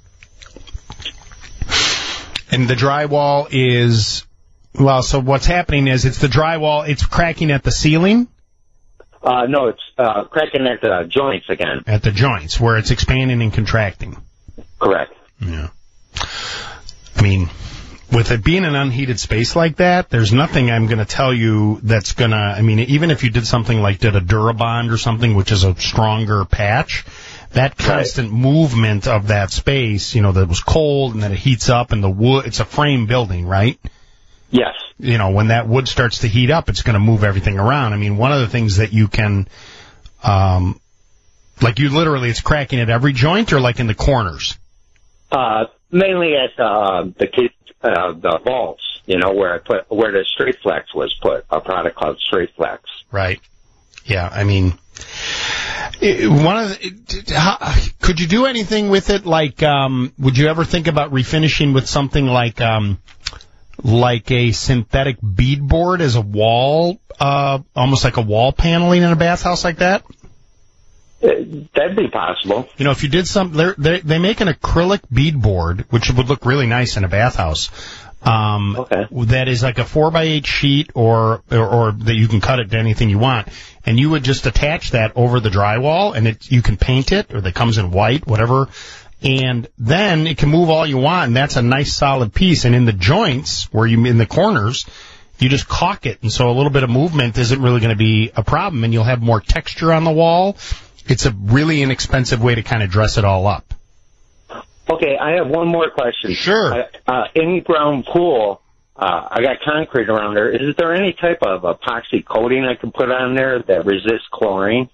And the drywall is, well, so what's happening is it's the drywall, it's cracking at the ceiling? Uh, no, it's uh, cracking at the joints again. At the joints, where it's expanding and contracting. Correct. Yeah. I mean, with it being an unheated space like that, there's nothing I'm going to tell you that's going to, I mean, even if you did something like did a Durabond or something, which is a stronger patch, that constant right. movement of that space, you know, that it was cold and then it heats up and the wood, it's a frame building, right? Yes. You know, when that wood starts to heat up, it's going to move everything around. I mean, one of the things that you can, um, like you literally, it's cracking at every joint or like in the corners? Uh, mainly at uh, the uh, the vaults, you know, where I put where the Straight Flex was put, a product called Straight Flex. Right. Yeah. I mean, it, one of the, how, could you do anything with it? Like, um, would you ever think about refinishing with something like um, like a synthetic beadboard as a wall, uh, almost like a wall paneling in a bathhouse like that? That'd be possible. You know, if you did some, they they make an acrylic beadboard, which would look really nice in a bathhouse. Um, okay. That is like a four by eight sheet, or, or or that you can cut it to anything you want, and you would just attach that over the drywall, and it you can paint it, or that comes in white, whatever, and then it can move all you want, and that's a nice solid piece. And in the joints where you in the corners, you just caulk it, and so a little bit of movement isn't really going to be a problem, and you'll have more texture on the wall. It's a really inexpensive way to kind of dress it all up. Okay, I have one more question. Sure. Uh, uh, in-ground pool, uh, I got concrete around there. Is there any type of epoxy coating I can put on there that resists chlorine?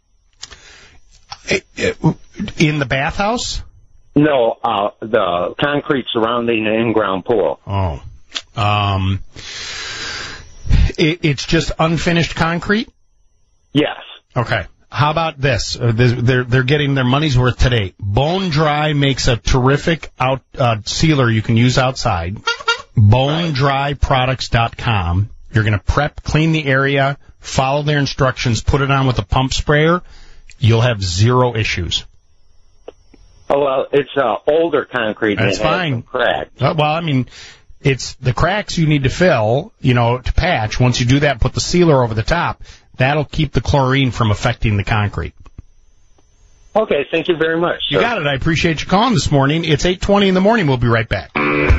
In the bathhouse? No, uh, the concrete surrounding the in-ground pool. Oh. Um, it, it's just unfinished concrete? Yes. Okay. How about this? Uh, they're they're getting their money's worth today. Bone Dry makes a terrific out uh, sealer you can use outside. bone dry products dot com. You're going to prep, clean the area, follow their instructions, put it on with a pump sprayer. You'll have zero issues. Oh, well, it's uh, older concrete. That's fine. Cracks. Uh, well, I mean, it's the cracks you need to fill, you know, to patch. Once you do that, put the sealer over the top. That'll keep the chlorine from affecting the concrete. Okay, thank you very much. You sir. got it. I appreciate you calling this morning. It's eight twenty in the morning. We'll be right back.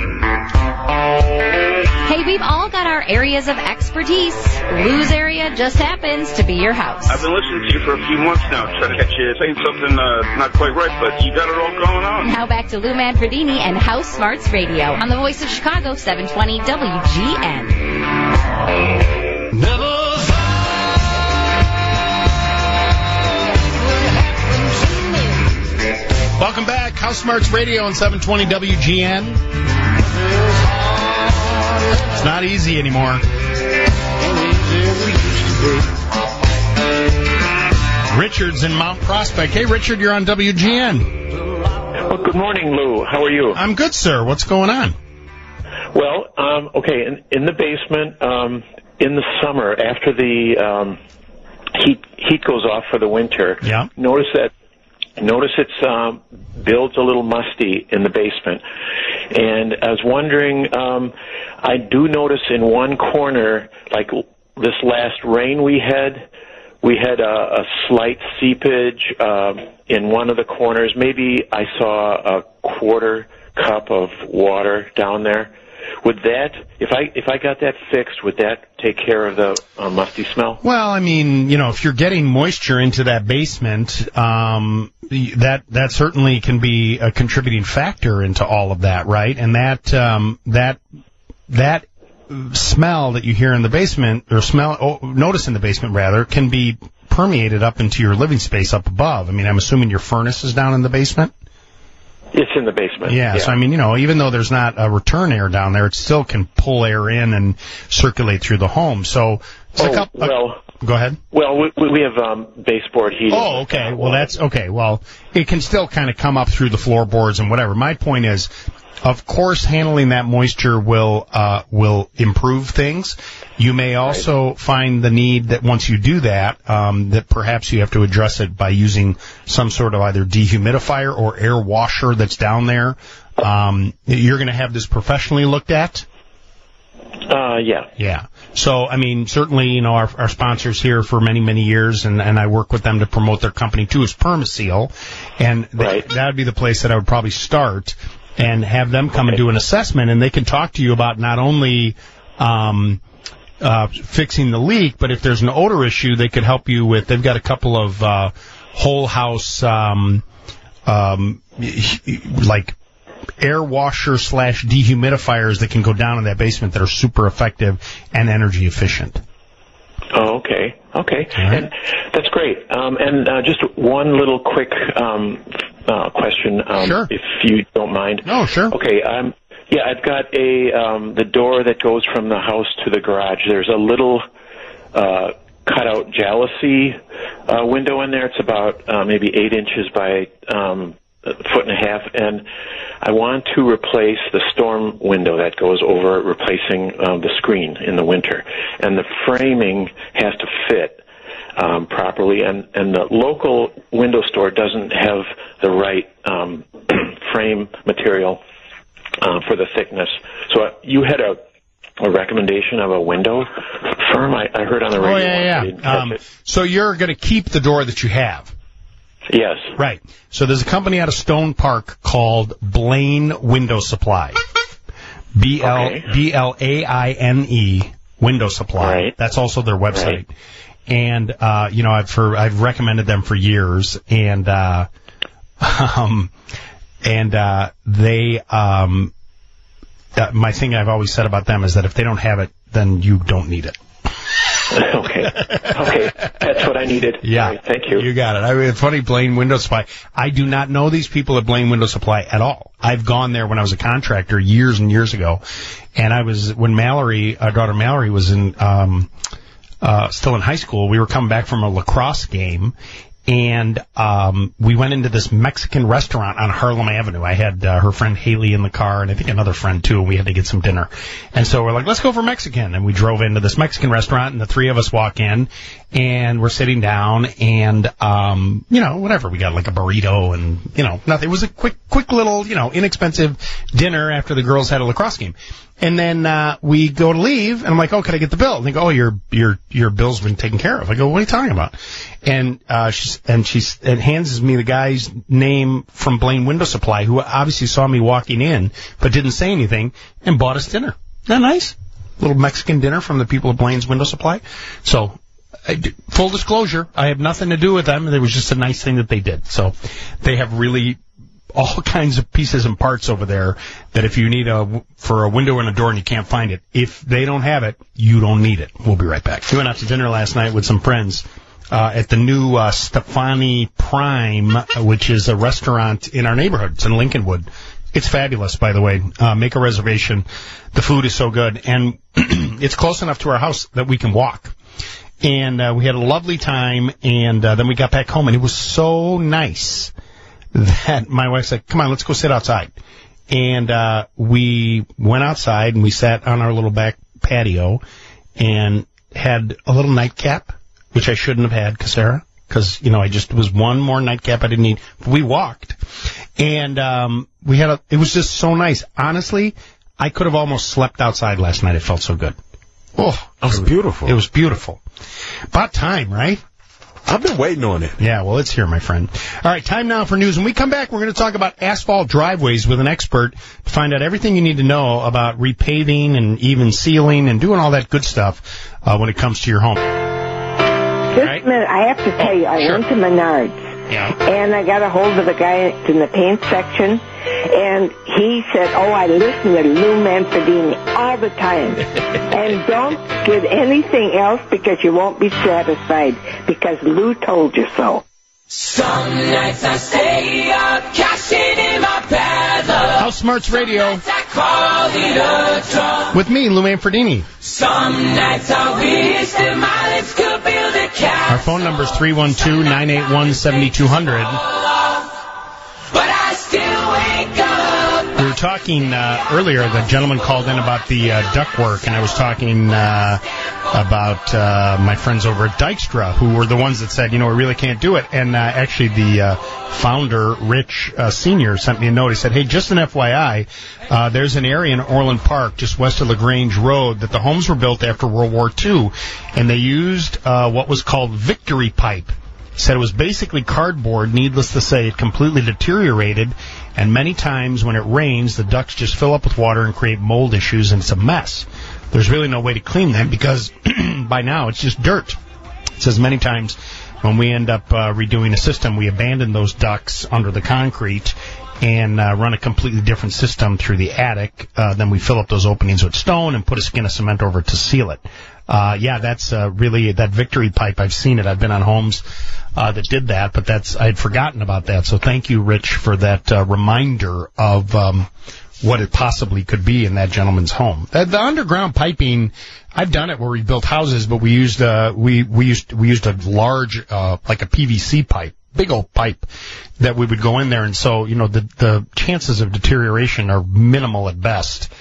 Hey, we've all got our areas of expertise. Lou's area just happens to be your house. I've been listening to you for a few months now, trying to catch you saying something uh, not quite right, but you got it all going on. Now back to Lou Manfredini and House Smarts Radio on the Voice of Chicago, seven twenty W G N. Never thought what happened to me. House Smarts Radio on seven twenty W G N. It's not easy anymore. Richard's in Mount Prospect. Hey, Richard, you're on W G N. Well, good morning, Lou. How are you? I'm good, sir. What's going on? Well, um, okay, in, in the basement, um, in the summer, after the um, heat heat goes off for the winter, yeah. notice that notice it's um, builds a little musty in the basement. And I was wondering, um, I do notice in one corner, like this last rain we had, we had a, a slight seepage um, in one of the corners. Maybe I saw a quarter cup of water down there. Would that, if I if I got that fixed, would that take care of the uh, musty smell? Well, I mean, you know, if you're getting moisture into that basement, um, that that certainly can be a contributing factor into all of that, right? And that um, that that smell that you hear in the basement, or smell oh, notice in the basement rather, can be permeated up into your living space up above. I mean, I'm assuming your furnace is down in the basement. It's in the basement. Yeah, yeah, so I mean, you know, even though there's not a return air down there, it still can pull air in and circulate through the home. So, it's oh, a couple, well, go ahead. Well, we, we have um, baseboard heating. Oh, okay. Well, that's okay. Well, it can still kind of come up through the floorboards and whatever. My point is, of course, handling that moisture will uh, will improve things. You may also right. find the need that once you do that, um, that perhaps you have to address it by using some sort of either dehumidifier or air washer that's down there. Um, you're going to have this professionally looked at? Uh, yeah. Yeah. So, I mean, certainly, you know, our, our sponsors here for many, many years, and, and I work with them to promote their company too, is Permaseal. And th- right. that would be the place that I would probably start and have them come okay. and do an assessment, and they can talk to you about not only um, uh, fixing the leak, but if there's an odor issue, they could help you with, they've got a couple of uh, whole house, um, um, like, air washer slash dehumidifiers that can go down in that basement that are super effective and energy efficient. Oh, okay. Okay. Right. And that's great. Um, and uh, just one little quick um, uh, question, um, sure. if you don't mind. Oh, sure. Okay. Um, yeah, I've got a um, the door that goes from the house to the garage. There's a little uh, cutout jalousie uh, window in there. It's about uh, maybe eight inches by um, a foot and a half, and I want to replace the storm window that goes over it, replacing um, the screen in the winter. And the framing has to fit um, properly, and, and the local window store doesn't have the right um, frame material uh, for the thickness. So uh, you had a, a recommendation of a window firm I, I heard on the radio. Oh, yeah, yeah. Um, so you're going to keep the door that you have? Yes. Right. So there's a company out of Stone Park called Blaine Window Supply. B L okay. B L A I N E Window Supply. Right. That's also their website. Right. And, uh, you know, I've for, I've recommended them for years, and, uh, um, and, uh, they, um, uh, my thing I've always said about them is that if they don't have it, then you don't need it. Okay. Okay. That's what I needed. Yeah. Right, thank you. You got it. I mean, funny, Blaine Window Supply. I do not know these people at Blaine Window Supply at all. I've gone there when I was a contractor years and years ago. And I was, when Mallory, our daughter Mallory was in, um, uh, still in high school, we were coming back from a lacrosse game. And um we went into this Mexican restaurant on Harlem Avenue. I had uh, her friend Haley in the car, and I think another friend, too, and we had to get some dinner. And so we're like, let's go for Mexican. And we drove into this Mexican restaurant, and the three of us walk in, and we're sitting down, and, um you know, whatever. We got like a burrito and, you know, nothing. It was a quick, quick little, you know, inexpensive dinner after the girls had a lacrosse game. And then uh we go to leave, and I'm like, oh, can I get the bill? And they go, oh, your your your bill's been taken care of. I go, what are you talking about? And uh she's and she's and hands me the guy's name from Blaine Window Supply, who obviously saw me walking in but didn't say anything, and bought us dinner. Isn't that nice? A little Mexican dinner from the people of Blaine's Window Supply. So, I, full disclosure, I have nothing to do with them. It was just a nice thing that they did. So, they have really all kinds of pieces and parts over there that if you need a for a window and a door and you can't find it, if they don't have it, you don't need it. We'll be right back. We went out to dinner last night with some friends uh, at the new uh, Stefani Prime, which is a restaurant in our neighborhood. It's in Lincolnwood. It's fabulous, by the way. Uh, make a reservation. The food is so good. And it's close enough to our house that we can walk. And uh, we had a lovely time, and uh, then we got back home, and it was so nice that my wife said, come on, let's go sit outside. And uh, we went outside, and we sat on our little back patio and had a little nightcap, which I shouldn't have had, Cassara, because, you know, I just, it was one more nightcap I didn't need. We walked, and um, we had a, it was just so nice. Honestly, I could have almost slept outside last night. It felt so good. Oh, that was beautiful. It was beautiful. About time, right? I've been waiting on it. Yeah, well, it's here, my friend. All right, time now for news. When we come back, we're going to talk about asphalt driveways with an expert to find out everything you need to know about repaving and even sealing and doing all that good stuff uh, when it comes to your home. Just right? a minute, I have to tell you, I sure. went to Menards. Yeah. And I got a hold of a guy in the paint section, and he said, oh, I listen to Lou Manfredini all the time. And don't get anything else because you won't be satisfied, because Lou told you so. Some nights I stay up, cashing in my paddle. House Smarts Radio. I call it a draw. With me, Lou Manfredini. Some nights I wish that my lips could build a castle. Our phone number is three one two, nine eight one, seven two zero zero. But I still wake up. We were talking uh, earlier, the gentleman called in about the uh, ductwork, and I was talking uh, about uh, my friends over at Dykstra, who were the ones that said, you know, we really can't do it. And uh, actually the uh, founder, Rich uh, Senior, sent me a note. He said, hey, just an F Y I, uh, there's an area in Orland Park, just west of LaGrange Road, that the homes were built after World War Two, and they used uh, what was called Victory Pipe. Said it was basically cardboard. Needless to say, it completely deteriorated, and many times when it rains, the ducts just fill up with water and create mold issues, and it's a mess. There's really no way to clean them because by now it's just dirt. It says many times when we end up uh, redoing a system, we abandon those ducts under the concrete and uh, run a completely different system through the attic. Uh, then we fill up those openings with stone and put a skin of cement over it to seal it. Uh, yeah, that's uh, really that Victory Pipe. I've seen it. I've been on homes uh, that did that, but that's I had forgotten about that. So thank you, Rich, for that uh, reminder of um, what it possibly could be in that gentleman's home. The, the underground piping, I've done it where we built houses, but we used uh, we we used we used a large uh, like a P V C pipe, big old pipe that we would go in there, and so you know the the chances of deterioration are minimal at best.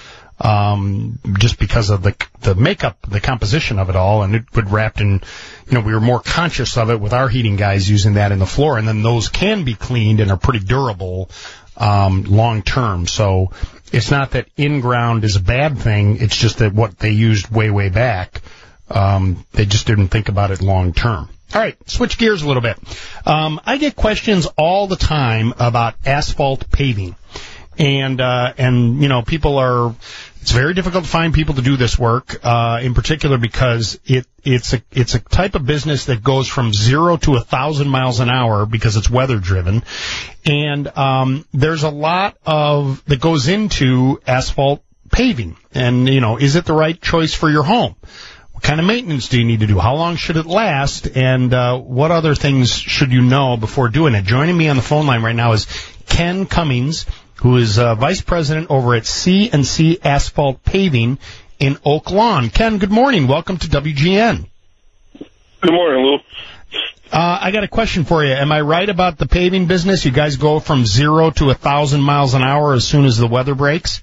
Um, just because of the the makeup, the composition of it all, and it would wrap in, you know, we were more conscious of it with our heating guys using that in the floor, and then those can be cleaned and are pretty durable, um, long term. So it's not that in-ground is a bad thing, it's just that what they used way, way back, um, they just didn't think about it long term. All right, switch gears a little bit. Um, I get questions all the time about asphalt paving. And, uh, and, you know, people are, it's very difficult to find people to do this work, uh, in particular because it, it's a, it's a type of business that goes from zero to a thousand miles an hour because it's weather driven. And, um, there's a lot of, that goes into asphalt paving. And, you know, is it the right choice for your home? What kind of maintenance do you need to do? How long should it last? And, uh, what other things should you know before doing it? Joining me on the phone line right now is Ken Cummings, who is uh, vice president over at C and C Asphalt Paving in Oak Lawn. Ken, good morning. Welcome to W G N. Good morning, Lou. Uh, I got a question for you. Am I right about the paving business? You guys go from zero to a thousand miles an hour as soon as the weather breaks?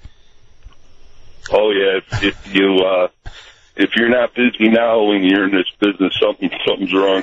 Oh, yeah. If, if you, uh, if you're not busy now when you're in this business, something, something's wrong.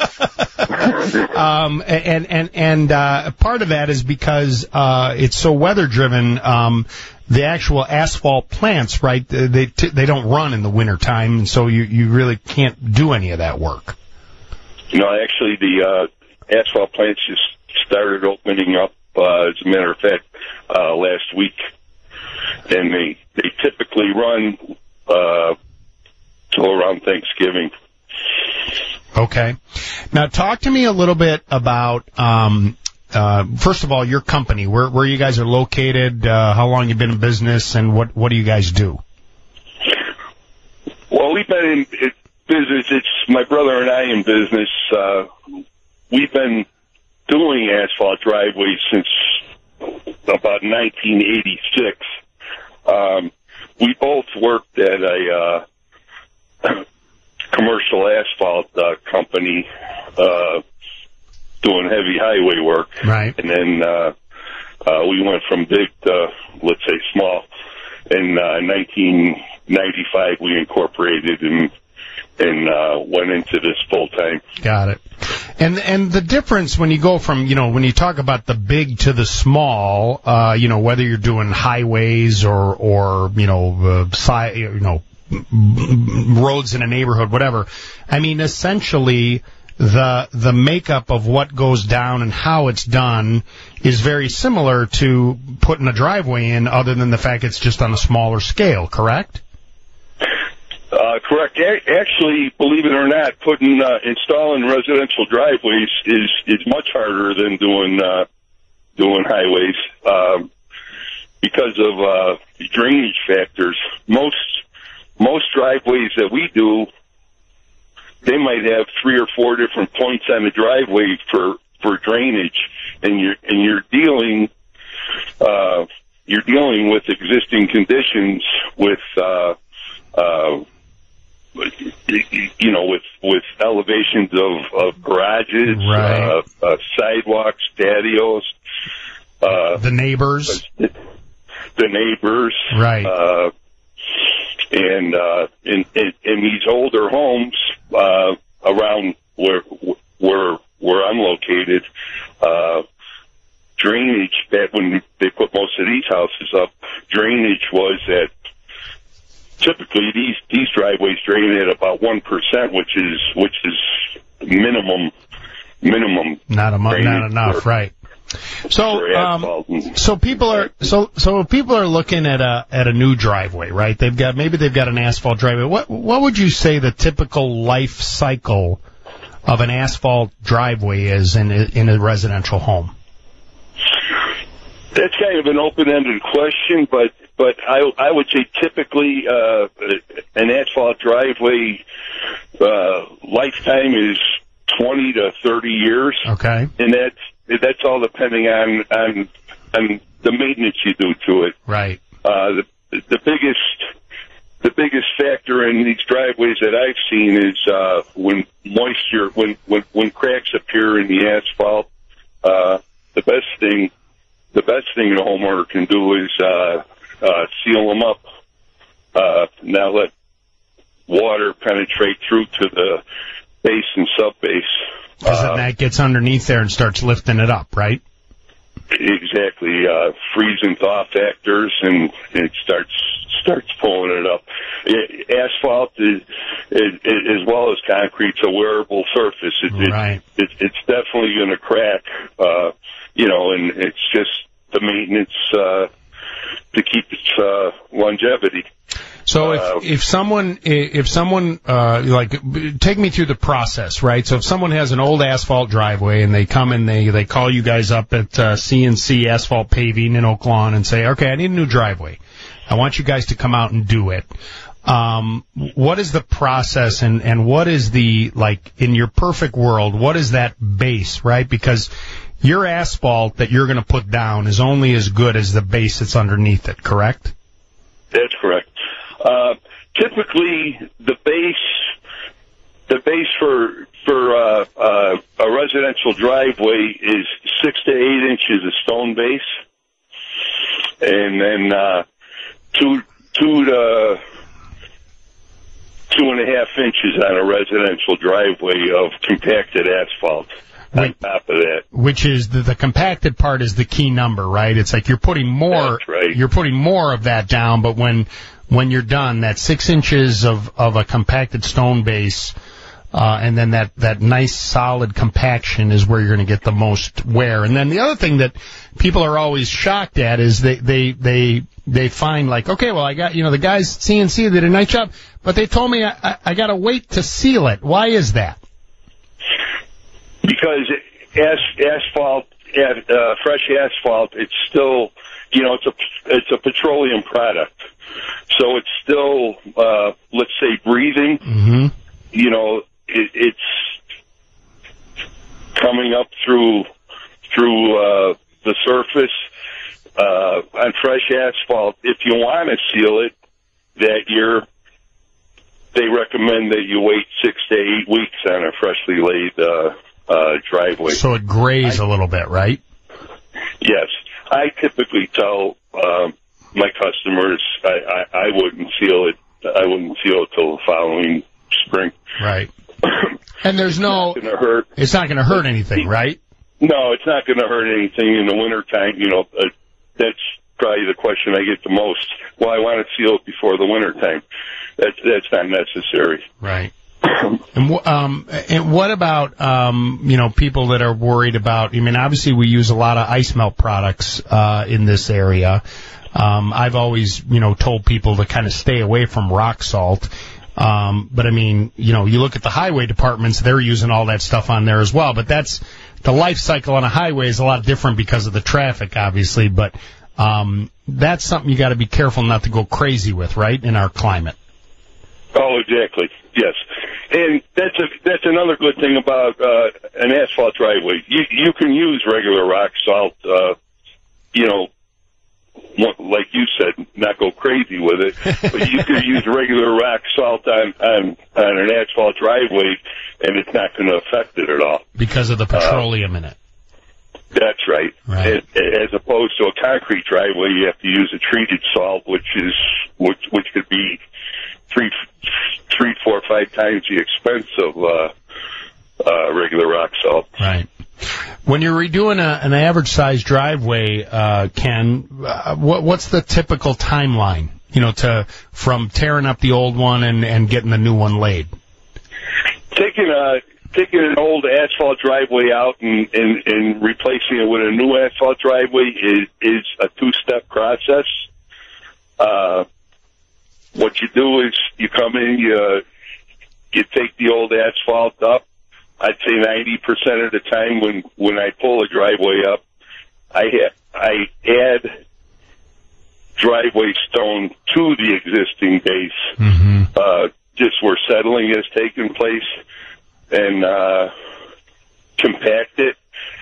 um, and, and, and, uh, part of that is because, uh, it's so weather driven, um, the actual asphalt plants, right, they, t- they don't run in the winter time, and so you, you really can't do any of that work. No, actually, the, uh, asphalt plants just started opening up, uh, as a matter of fact, uh, last week. And they, they typically run, uh, till around Thanksgiving. Okay. Now, talk to me a little bit about, um, uh, first of all, your company, where, where you guys are located, uh, how long you've been in business, and what, what do you guys do? Well, we've been in business, it's my brother and I in business. Uh, we've been doing asphalt driveways since about nineteen eighty-six. Um, we both worked at a uh, commercial asphalt uh, company uh, doing heavy highway work. Right. And then uh, uh, we went from big to, let's say, small. In uh, nineteen ninety-five, we incorporated and and uh, went into this full time. Got it. And and the difference when you go from, you know, when you talk about the big to the small, uh, you know, whether you're doing highways or or you know, uh, side, you know, roads in a neighborhood, whatever. I mean, essentially, the the makeup of what goes down and how it's done is very similar to putting a driveway in, other than the fact it's just on a smaller scale. Correct? Uh, correct. A- actually, believe it or not, putting uh, installing residential driveways is is much harder than doing uh, doing highways um, because of uh, drainage factors. Most most driveways that we do, they might have three or four different points on the driveway for, for drainage, and you're and you're dealing uh, you're dealing with existing conditions with uh, uh, you know with with elevations of, of garages, right. uh, uh, sidewalks, patios, uh, the neighbors, the, the neighbors, right. Uh, And uh, in, in in these older homes uh, around where where where I'm located, uh, drainage that when they put most of these houses up, drainage was at typically these these driveways drain at about one percent, which is which is minimum minimum. Not a not enough, for, right? So, um, so people are so so people are looking at a at a new driveway, right? They've got maybe they've got an asphalt driveway. What what would you say the typical life cycle of an asphalt driveway is in a, in a residential home? That's kind of an open-ended question, but but I I would say typically uh, an asphalt driveway uh, lifetime is twenty to thirty years. Okay, and that's. That's all depending on, on on the maintenance you do to it. Right. Uh, the the biggest the biggest factor in these driveways that I've seen is uh, when moisture, when, when when cracks appear in the asphalt. Uh, the best thing the best thing the homeowner can do is uh, uh, seal them up. Uh, not let water penetrate through to the base and subbase. Because uh, then that gets underneath there and starts lifting it up, right? Exactly. Uh, freeze and thaw factors, and it starts starts pulling it up. It, asphalt, is, it, it, as well as concrete's a wearable surface. It, right. It, it, it's definitely going to crack, uh, you know, and it's just the maintenance uh, to keep its uh, longevity. So if if someone if someone uh, like take me through the process, right? So if someone has an old asphalt driveway and they come and they they call you guys up at uh, C and C Asphalt Paving in Oak Lawn and say, okay, I need a new driveway. I want you guys to come out and do it. Um, what is the process and and what is the, like, in your perfect world, what is that base, right? Because your asphalt that you're going to put down is only as good as the base that's underneath it, correct? That's correct. Uh, typically, the base, the base for for uh, uh, a residential driveway is six to eight inches of stone base, and then uh, two two to two and a half inches on a residential driveway of compacted asphalt. On top of that, which is the, the compacted part is the key number, right? It's like you're putting more, That's right. you're putting more of that down, but when when you're done, that six inches of, of a compacted stone base, uh, and then that, that nice solid compaction is where you're going to get the most wear. And then the other thing that people are always shocked at is they they they they find, like, okay, well, I got, you know, the guys C and C did a nice job, but they told me I, I, I got to wait to seal it. Why is that? Because as, asphalt, uh, fresh asphalt, it's still, you know, it's a it's a petroleum product, so it's still, uh, let's say, breathing. Mm-hmm. you know, it, it's coming up through through uh, the surface uh, on fresh asphalt. If you want to seal it that year, they recommend that you wait six to eight weeks on a freshly laid uh, uh, driveway. So it grays I, a little bit, right? Yes. I typically tell um, my customers I, I, I wouldn't seal it. I wouldn't seal it till the following spring. Right. And there's no. It's not going to hurt. It's not going to hurt anything, right? No, it's not going to hurt anything in the wintertime. You know, uh, that's probably the question I get the most. Well, I want to seal it before the wintertime. That's that's not necessary. Right. And, w- um, and what about, um, you know, people that are worried about, I mean, obviously we use a lot of ice melt products uh, in this area. Um, I've always, you know, told people to kind of stay away from rock salt. Um, but, I mean, you know, you look at the highway departments, they're using all that stuff on there as well. But that's the life cycle on a highway is a lot different because of the traffic, obviously. But um, that's something you got to be careful not to go crazy with, right, in our climate. Oh, exactly. Yes. And that's a, that's another good thing about uh, an asphalt driveway. You, you can use regular rock salt, uh, you know, like you said, not go crazy with it, but you can use regular rock salt on, on, on an asphalt driveway, and it's not going to affect it at all. Because of the petroleum uh, in it. That's right. Right. As, as opposed to a concrete driveway, you have to use a treated salt, which is which which could be three, three, four, five times the expense of uh, uh, regular rock salt. Right. When you're redoing a, an average-sized driveway, uh, Ken, uh, what, what's the typical timeline, you know, to from tearing up the old one and, and getting the new one laid? Taking a taking an old asphalt driveway out and, and, and replacing it with a new asphalt driveway is, is a two-step process. Uh, what you do is you come in, you you take the old asphalt up. I'd say ninety percent of the time when, when I pull a driveway up, I ha- I add driveway stone to the existing base, mm-hmm. uh, just where settling has taken place, and uh, compact it.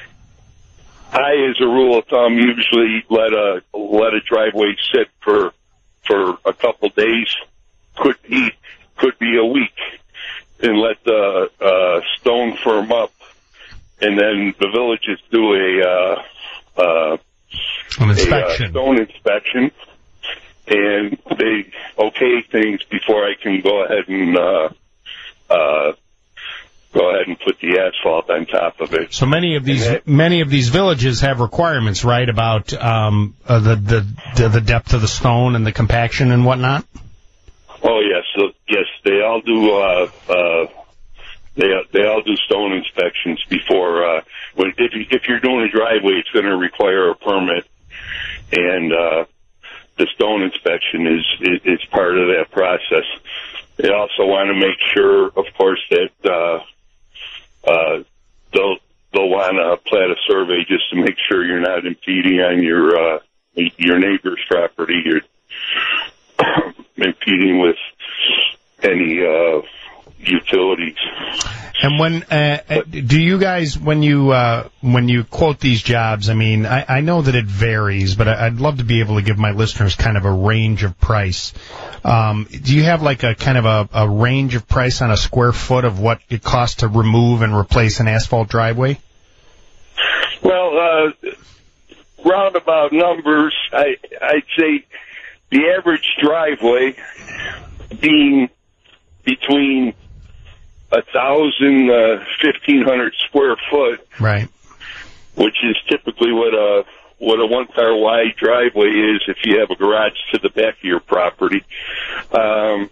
I, as a rule of thumb, usually let a let a driveway sit for for a couple days, could be could be a week, and let the uh, stone firm up, and then the villages do a, uh, uh, An inspection. a uh, stone inspection, and they okay things before I can go ahead and uh, uh, go ahead and put the asphalt on top of it. So many of these that, many of these villages have requirements, right, about um, uh, the, the the depth of the stone and the compaction and whatnot. Oh yes, so, yes, they all do. Uh, uh, they they all do stone inspections before. Uh, when if you, if you're doing a driveway, it's going to require a permit, and uh, the stone inspection is, is is part of that process. They also want to make sure, of course, that uh, uh, they'll they'll want to plat a survey just to make sure you're not impeding on your uh, your neighbor's property. You're impeding with any uh, utilities. And when uh, do you guys, when you uh, when you quote these jobs, I mean, I, I know that it varies, but I'd love to be able to give my listeners kind of a range of price. Um, do you have like a kind of a, a range of price on a square foot of what it costs to remove and replace an asphalt driveway? Well, uh, roundabout numbers, I, I'd say the average driveway being between a thousand, uh, fifteen hundred square foot, right? Which is typically what a what a one car wide driveway is if you have a garage to the back of your property. Um,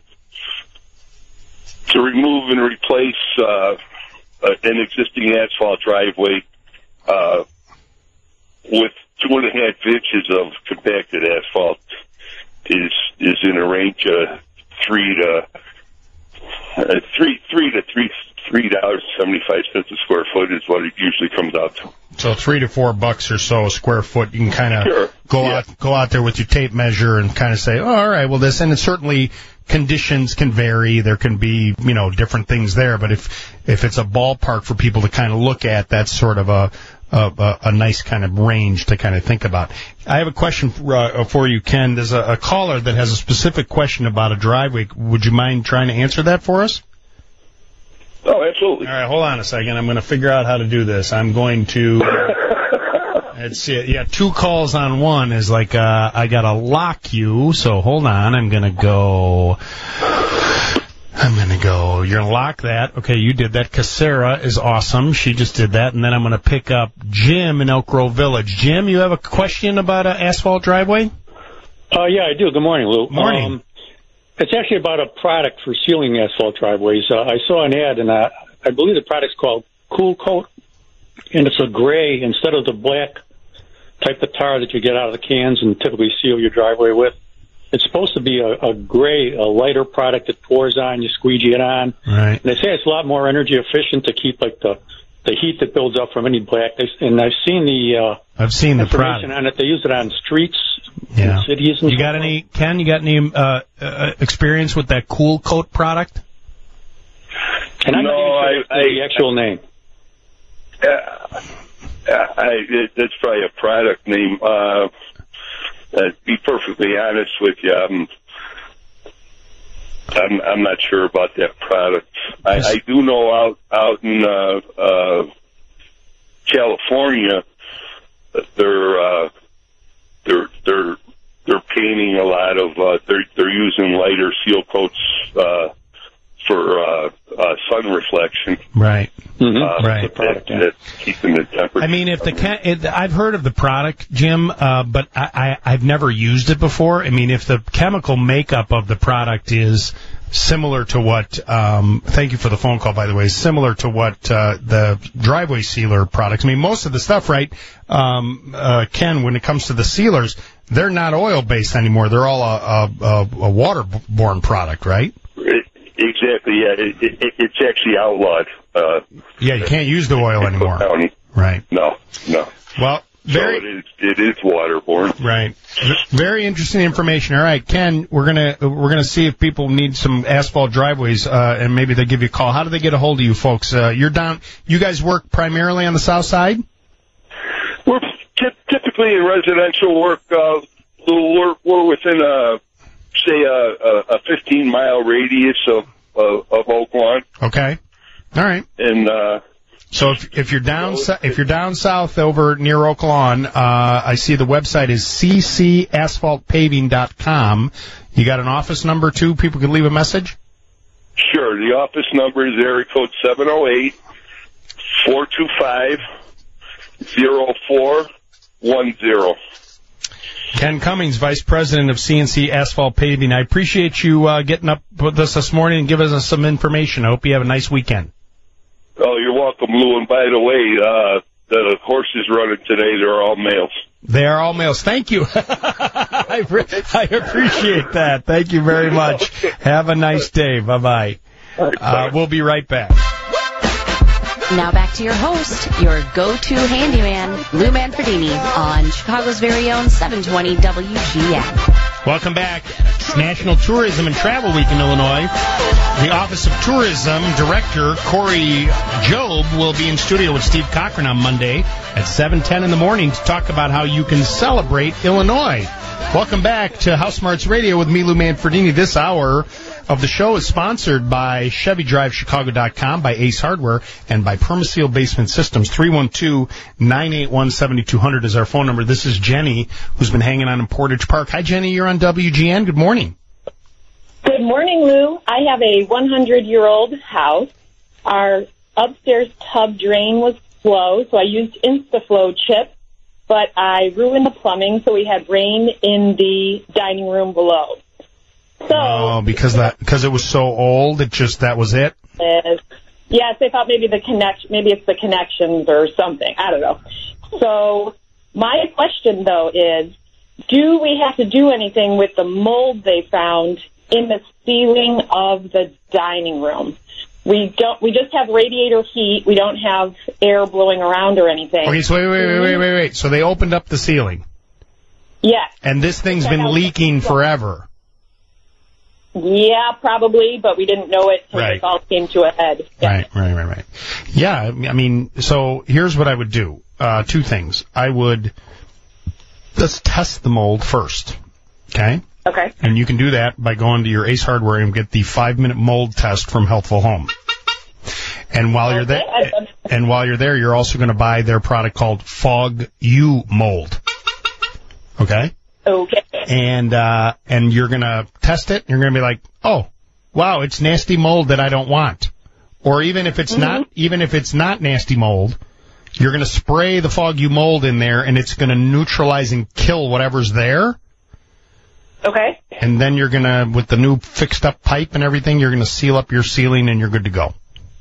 to remove and replace uh, an existing asphalt driveway uh, with two and a half inches of compacted asphalt is is in a range of three to uh, three three to three three dollars seventy five cents a square foot is what it usually comes out to. So three to four bucks or so a square foot. You can kind of sure. go out go out there with your tape measure and kind of say, oh, all right, well, this, and it's certainly conditions can vary. There can be, you know, different things there. But if if it's a ballpark for people to kind of look at, that's sort of a a, a nice kind of range to kind of think about. I have a question for, uh, for you, Ken. There's a, a caller that has a specific question about a driveway. Would you mind trying to answer that for us? Oh, absolutely. All right, hold on a second. I'm going to figure out how to do this. I'm going to... Let's see. Yeah, two calls on one is like, uh, I got to lock you. So hold on. I'm going to go... I'm going to go. You're going to lock that. Okay, you did that. Casera is awesome. She just did that. And then I'm going to pick up Jim in Elk Grove Village. Jim, you have a question about an asphalt driveway? Uh, yeah, I do. Good morning, Lou. Morning. Um, it's actually about a product for sealing asphalt driveways. Uh, I saw an ad, and uh, I believe the product's called Cool Coat, and it's a gray instead of the black type of tar that you get out of the cans and typically seal your driveway with. It's supposed to be a, a gray, a lighter product that pours on, you squeegee it on. Right. And they say it's a lot more energy efficient to keep like the the heat that builds up from any black. They, and I've seen the uh, I've seen the information product on it. They use it on streets, Yeah. in cities. And You got any, Ken? You got any uh, uh, experience with that Cool Coat product? And I'm No, not even sure I- that's the actual name. Uh, I, it, it's probably a product name. Uh, to be perfectly honest with you, I'm, I'm, I'm not sure about that product. I, I do know out out in uh, uh, California that they're uh, they're they're they're painting a lot of uh, they're they're using lighter seal coats uh, for uh, uh, sun reflection. Right. Mm-hmm. Right. The product, yeah. That's keeping the temperature. I mean, if the ca- it, I've heard of the product, Jim, uh, but I, I, I've never used it before. I mean, if the chemical makeup of the product is similar to what, um, thank you for the phone call, by the way, similar to what uh, the driveway sealer products. I mean, most of the stuff, right, um, uh, Ken, when it comes to the sealers, they're not oil-based anymore. They're all a, a, a, a waterborne product, right? It, exactly, yeah. It, it, it's actually outlawed. Uh, Yeah, you can't use the oil anymore. County. Right. No, no. Well, very... So it is, it is waterborne. Right. Very interesting information. All right, Ken, we're gonna we're gonna see if people need some asphalt driveways, uh, and maybe they'll give you a call. How do they get a hold of you folks? Uh, you're down. You guys work primarily on the south side? We're ty- typically in residential work. Uh, we're, we're within a say a, a fifteen mile radius of uh, of Oak Lawn. Okay. All right. And uh, so if if you're down so, if you're down south over near Oak Lawn, uh, I see the website is c c asphalt paving dot com. You got an office number too? People can leave a message. Sure. The office number is area code seven zero eight four two five zero four one zero. Ken Cummings, Vice President of C and C Asphalt Paving. I appreciate you uh, getting up with us this morning and giving us some information. I hope you have a nice weekend. Oh, you're welcome, Lou. And by the way, uh, the horses running today, they're all males. They are all males. Thank you. I, re- I appreciate that. Thank you very much. Have a nice day. Bye-bye. Uh, we'll be right back. Now back to your host, your go-to handyman, Lou Manfredini, on Chicago's very own seven twenty W G N. Welcome back. It's National Tourism and Travel Week in Illinois. The Office of Tourism Director Corey Job will be in studio with Steve Cochran on Monday at seven ten in the morning to talk about how you can celebrate Illinois. Welcome back to House Smarts Radio with me, Lou Manfredini. This hour of the show is sponsored by Chevy Drive Chicago dot com, by Ace Hardware, and by Permaseal Basement Systems. three one two, nine eight one, seven two zero zero is our phone number. This is Jenny, who's been hanging on in Portage Park. Hi, Jenny. You're on W G N. Good morning. Good morning, Lou. I have a hundred-year-old house. Our upstairs tub drain was slow, so I used InstaFlow chip, but I ruined the plumbing, so we had rain in the dining room below. So, oh, because that because it was so old, it just that was it. Uh, yes, they thought maybe the connection, maybe it's the connections or something. I don't know. So my question though is, do we have to do anything with the mold they found in the ceiling of the dining room? We don't. We just have radiator heat. We don't have air blowing around or anything. Okay, so wait, wait, wait, wait, wait, wait. So they opened up the ceiling. Yes. And this thing's been leaking forever. Yeah, probably, but we didn't know it until Right. this all came to a head. Yeah. Right, right, right, right. Yeah, I mean, so here's what I would do. Uh, two things. I would, let's test the mold first, okay? Okay. And you can do that by going to your Ace Hardware and get the five-minute mold test from Healthful Home. And while you're there, and while you're there, you're also going to buy their product called Fog U Mold. Okay? Okay. And, uh, and you're going to test it. You're going to be like, oh, wow, it's nasty mold that I don't want. Or even if it's Mm-hmm. not, even if it's not nasty mold, you're going to spray the Fog U Mold in there and it's going to neutralize and kill whatever's there. Okay. And then you're going to, with the new fixed up pipe and everything, you're going to seal up your ceiling and you're good to go.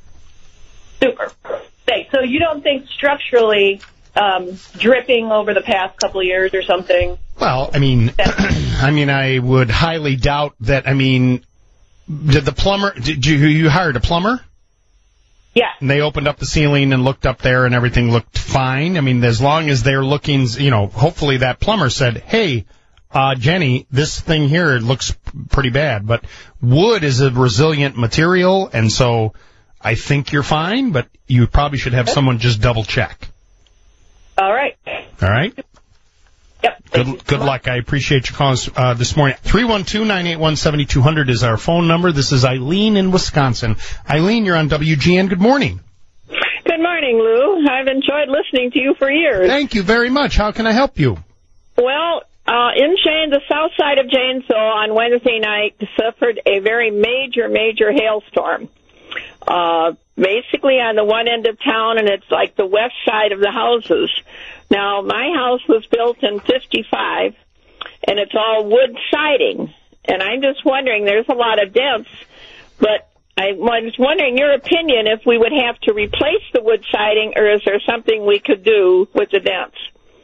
Super. Thanks. So you don't think structurally um, dripping over the past couple of years or something? Well, I mean, I mean, I would highly doubt that. I mean, did the plumber? Did you you hired a plumber? Yeah. And they opened up the ceiling and looked up there, and everything looked fine. I mean, as long as they're looking, you know, hopefully that plumber said, "Hey, uh, Jenny, this thing here looks pretty bad." But wood is a resilient material, and so I think you're fine. But you probably should have someone just double check. All right. All right. Yep. Good, good luck. I appreciate your calls uh, this morning. three one two, nine eight one, seven two zero zero is our phone number. This is Eileen in Wisconsin. Eileen, you're on W G N. Good morning. Good morning, Lou. I've enjoyed listening to you for years. Thank you very much. How can I help you? Well, uh, in Jane, the south side of Janesville on Wednesday night suffered a very major, major hailstorm. Uh, basically on the one end of town, and it's like the west side of the houses. Now, my house was built in fifty-five, and it's all wood siding. And I'm just wondering, there's a lot of dents, but I was wondering your opinion if we would have to replace the wood siding, or is there something we could do with the dents?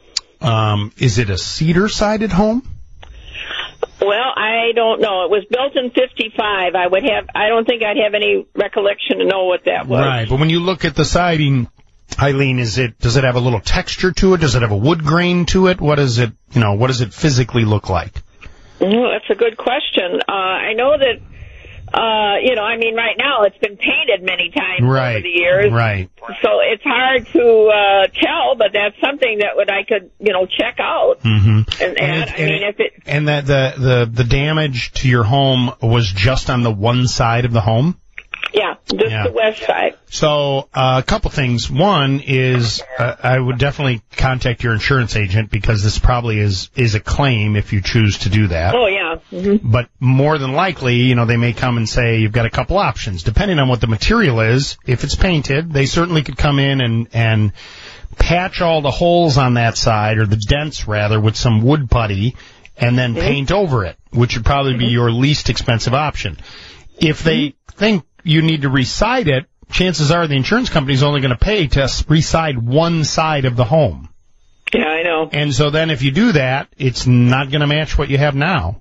Um, is it a cedar-sided home? Well, I don't know. It was built in fifty-five. I would have. I don't think I'd have any recollection to know what that was. Right, but when you look at the siding, Eileen, is it does it have a little texture to it? Does it have a wood grain to it? What does it, you know, what does it physically look like? Well, that's a good question. Uh, I know that, uh, you know, I mean, right now it's been painted many times Right, over the years. right. So it's hard to uh, tell, but that's something that would I could, you know, check out. Mm-hmm. And, and, I mean, if it And that the, the the damage to your home was just on the one side of the home? yeah, just Yeah. the west side. So uh, a couple things. One is uh, I would definitely contact your insurance agent because this probably is is a claim if you choose to do that. Oh yeah. Mm-hmm. But more than likely, you know, they may come and say you've got a couple options. Depending on what the material is, if it's painted, they certainly could come in and, and patch all the holes on that side, or the dents rather, with some wood putty, and then paint over it, which would probably be your least expensive option. If they think you need to reside it, chances are the insurance company is only going to pay to reside one side of the home. Yeah, I know. And so then if you do that, it's not going to match what you have now.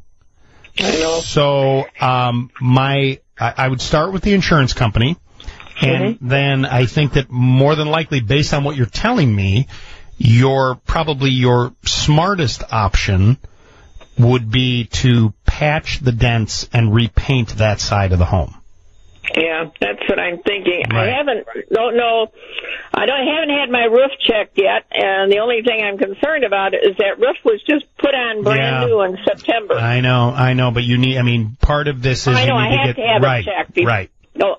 I know. So um, my, I, I would start with the insurance company, and Mm-hmm. then I think that more than likely, based on what you're telling me, your probably your smartest option would be to patch the dents and repaint that side of the home. Yeah, that's what I'm thinking. Right. I haven't, don't know, I don't haven't had my roof checked yet, and the only thing I'm concerned about is that roof was just put on brand Yeah. new in September. I know, I know, but you need. I mean, part of this is I know, you need I to have get to have right, it checked. be- right. No,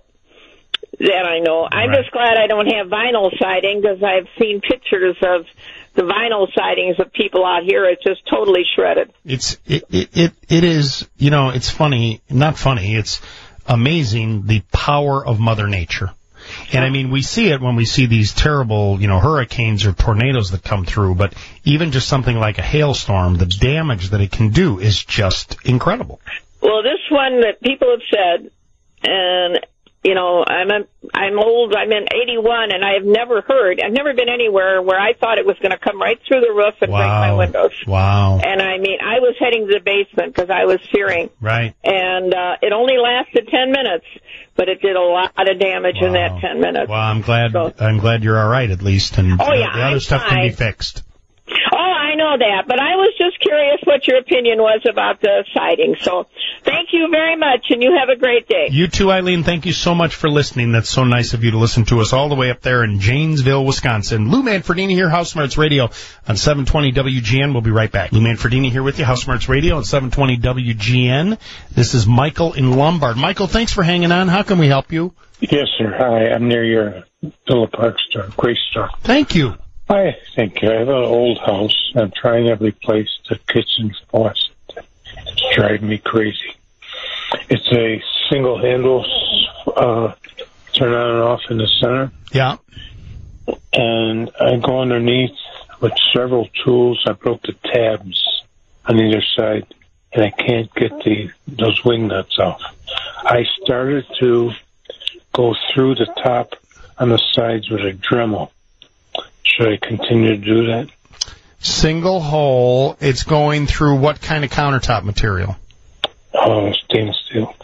that I know. I'm Right. just glad I don't have vinyl siding, because I've seen pictures of the vinyl sidings of people out here. It's just totally shredded. It's it, it it it is. You know, it's funny, not funny. It's amazing the power of Mother Nature. And I mean, we see it when we see these terrible, you know, hurricanes or tornadoes that come through, but even just something like a hailstorm, the damage that it can do is just incredible. Well, this one that people have said, and you know, I'm a, I'm old. I'm in eighty-one, and I've never heard. I've never been anywhere where I thought it was going to come right through the roof and break my Wow. windows. Wow. And I mean, I was heading to the basement because I was fearing. Right. And uh, it only lasted ten minutes, but it did a lot of damage in that ten minutes. Well, I'm glad I'm glad you're all right at least, and Oh, the, yeah, the other I'm stuff can be fine. fixed. Oh, I I know that, but I was just curious what your opinion was about the siding. So thank you very much, and you have a great day. You too, Eileen. Thank you so much for listening. That's so nice of you to listen to us all the way up there in Janesville, Wisconsin. Lou Manfredini here, House Smarts Radio on seven twenty W G N. We'll be right back. Lou Manfredini here with you, House Smarts Radio on seven twenty W G N. This is Michael in Lombard. Michael, thanks for hanging on. How can we help you? Yes, sir. Hi, I'm near your Villa Park store, Grace store. Thank you. Hi, thank you. I have an old house. I'm trying to replace the kitchen faucet. It's driving me crazy. It's a single handle, uh, turn on and off in the center. Yeah. And I go underneath with several tools. I broke the tabs on either side, and I can't get the those wing nuts off. I started to go through the top on the sides with a Dremel. Should I continue to do that? Single hole. It's going through what kind of countertop material? Oh, stainless steel.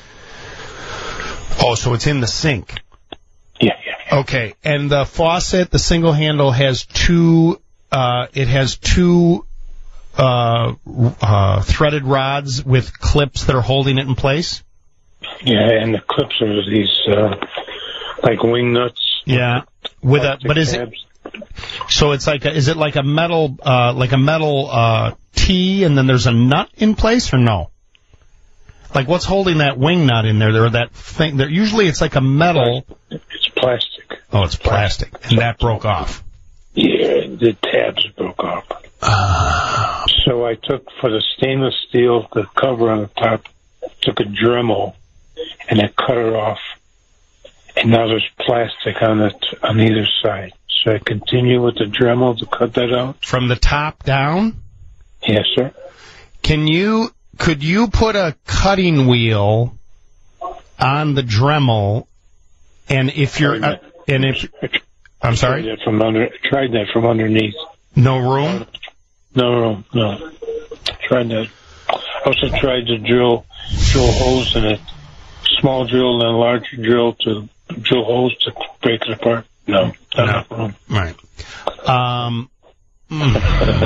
Oh, so it's in the sink. Yeah, yeah. yeah. Okay, and the faucet, the single handle, has two. Uh, it has two uh, uh, threaded rods with clips that are holding it in place. Yeah, and the clips are these uh, like wing nuts. Yeah, with a but is it? So it's like a, is it like a metal uh, like a metal uh, T and then there's a nut in place or no? Like what's holding that wing nut in there? There that thing. There usually it's like a metal. It's plastic. Oh, it's plastic, and that broke off. Yeah, the tabs broke off. Uh, so I took for the stainless steel, the cover on the top, took a Dremel, and I cut it off. And now there's plastic on it on either side. Should I continue with the Dremel to cut that out? From the top down? Yes, sir. Can you, could you put a cutting wheel on the Dremel, and if you're, uh, and if, I'm sorry? Tried that from under, tried that from underneath. No room? No, no, no. Tried that. I also tried to drill, drill holes in it. Small drill and a larger drill to drill holes to break it apart. No, not no. Room. Right. Um, mm.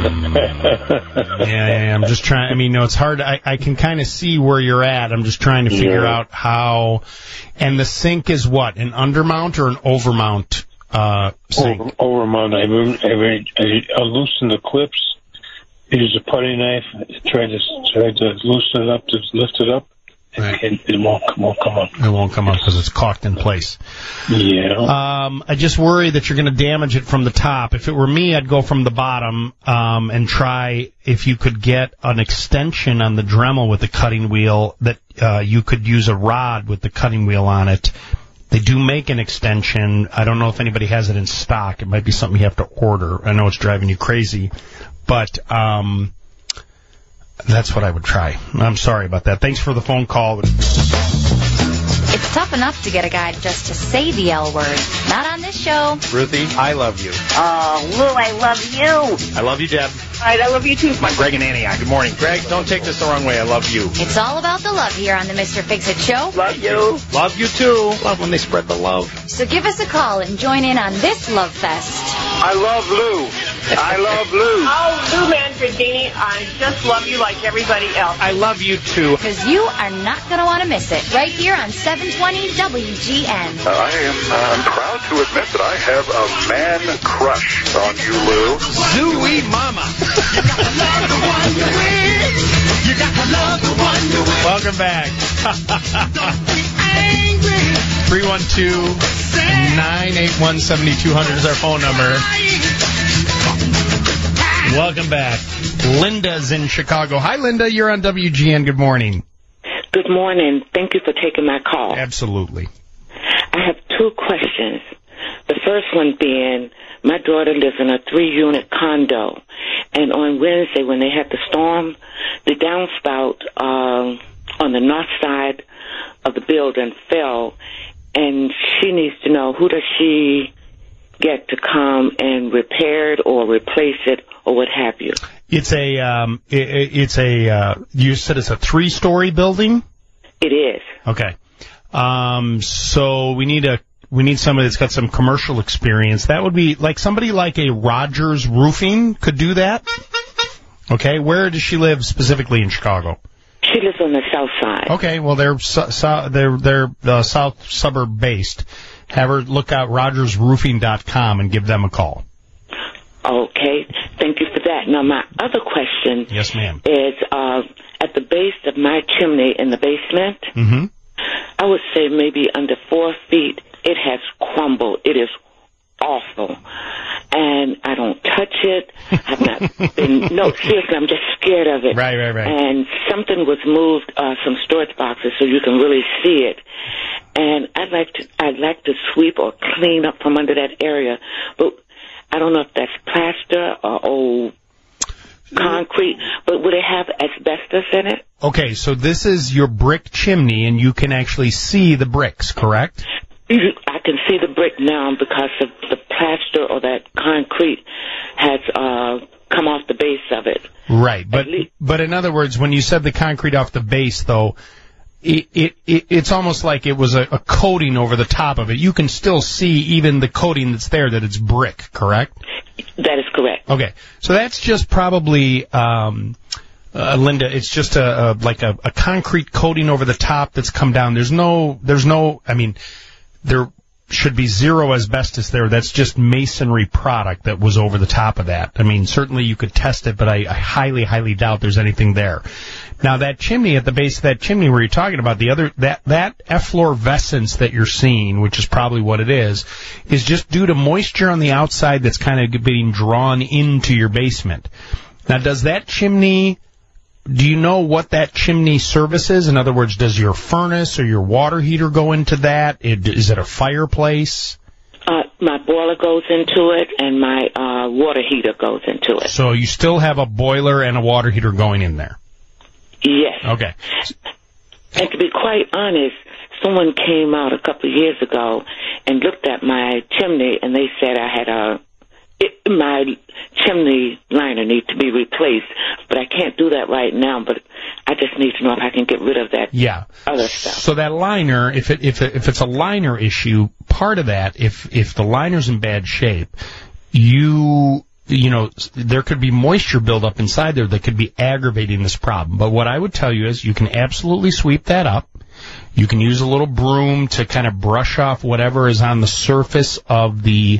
yeah, yeah, yeah, I'm just trying. I mean, no, it's hard. I, I can kind of see where you're at. I'm just trying to figure yeah. out how. And the sink is what? An undermount or an overmount uh, sink? Over, overmount. I, moved, I, I, I loosened the clips. Used a putty knife. Tried to tried to loosen it up to lift it up. Right. It, it won't, won't come up. It won't come up because it's caulked in place. Yeah. Um, I just worry that you're going to damage it from the top. If it were me, I'd go from the bottom um, and try if you could get an extension on the Dremel with the cutting wheel that uh, you could use a rod with the cutting wheel on it. They do make an extension. I don't know if anybody has it in stock. It might be something you have to order. I know it's driving you crazy, but um, that's what I would try. I'm sorry about that. Thanks for the phone call. It's tough enough to get a guy just to say the L word. Not on this show. Ruthie, I love you. Oh, Lou, I love you. I love you, Deb. All right, I love you too. My Greg and Annie. Good morning. Greg, don't take this the wrong way. I love you. It's all about the love here on the Mister Fix-It Show. Love you. Love you, too. Love when they spread the love. So give us a call and join in on this love fest. I love Lou. I love Lou. Oh, Lou Manfredini, I just love you like everybody else. I love you, too. Because you are not going to want to miss it. Right here on seven twenty W G N. Uh, I am uh, I'm proud to admit that I have a man crush on you, Lou. Zooey Mama. You gotta love the one you win. You gotta love the one you win. Welcome back. Don't be angry. three one two, nine eight one, seven two zero zero is our phone number. Welcome back. Linda's in Chicago. Hi, Linda. You're on W G N. Good morning. Good morning. Thank you for taking my call. Absolutely. I have two questions. The first one being, my daughter lives in a three-unit condo, and on Wednesday when they had the storm, the downspout uh, on the north side of the building fell, and she needs to know, who does she get to come and repair it or replace it or what have you? It's a, um, it, it's a, uh, you said it's a three-story building? It is. Okay. Um, so we need a, we need somebody that's got some commercial experience. That would be like somebody like a Rogers Roofing could do that. Okay, where does she live specifically in Chicago? She lives on the south side. Okay, well they're su- su- they're they're uh, south suburb based. Have her look out rogers roofing dot com and give them a call. Okay, thank you for that. Now my other question Yes, ma'am. is uh, at the base of my chimney in the basement. Mm-hmm. I would say maybe under four feet. It has crumbled. It is awful. And I don't touch it. I've not been, no, seriously, I'm just scared of it. Right, right, right. And something was moved, uh, some storage boxes so you can really see it. And I'd like to, I'd like to sweep or clean up from under that area. But I don't know if that's plaster or old concrete, but would it have asbestos in it? Okay, so this is your brick chimney, and you can actually see the bricks, correct? I can see the brick now because of the plaster or that concrete has uh, come off the base of it. Right, but but in other words, when you said the concrete off the base, though, it, it, it it's almost like it was a, a coating over the top of it. You can still see even the coating that's there that it's brick, correct? That is correct. Okay, so that's just probably, um, uh, Linda, it's just a, a like a, a concrete coating over the top that's come down. There's no, there's no, I mean, there should be zero asbestos there. That's just masonry product that was over the top of that. I mean, certainly you could test it, but I, I highly, highly doubt there's anything there. Now, that chimney, at the base of that chimney where you're talking about, the other, that, that efflorescence that you're seeing, which is probably what it is, is just due to moisture on the outside that's kind of being drawn into your basement. Now, does that chimney, do you know what that chimney services? In other words, does your furnace or your water heater go into that? It, is it a fireplace? Uh, my boiler goes into it, and my uh, water heater goes into it. So you still have a boiler and a water heater going in there? Yes. Okay. And to be quite honest, someone came out a couple of years ago and looked at my chimney, and they said I had a it, my chimney liner needs to be replaced, but I can't do that right now. But I just need to know if I can get rid of that yeah. other stuff. So that liner, if it if it, if it's a liner issue, part of that, if if the liner's in bad shape, you you know there could be moisture buildup inside there that could be aggravating this problem. But what I would tell you is you can absolutely sweep that up. You can use a little broom to kind of brush off whatever is on the surface of the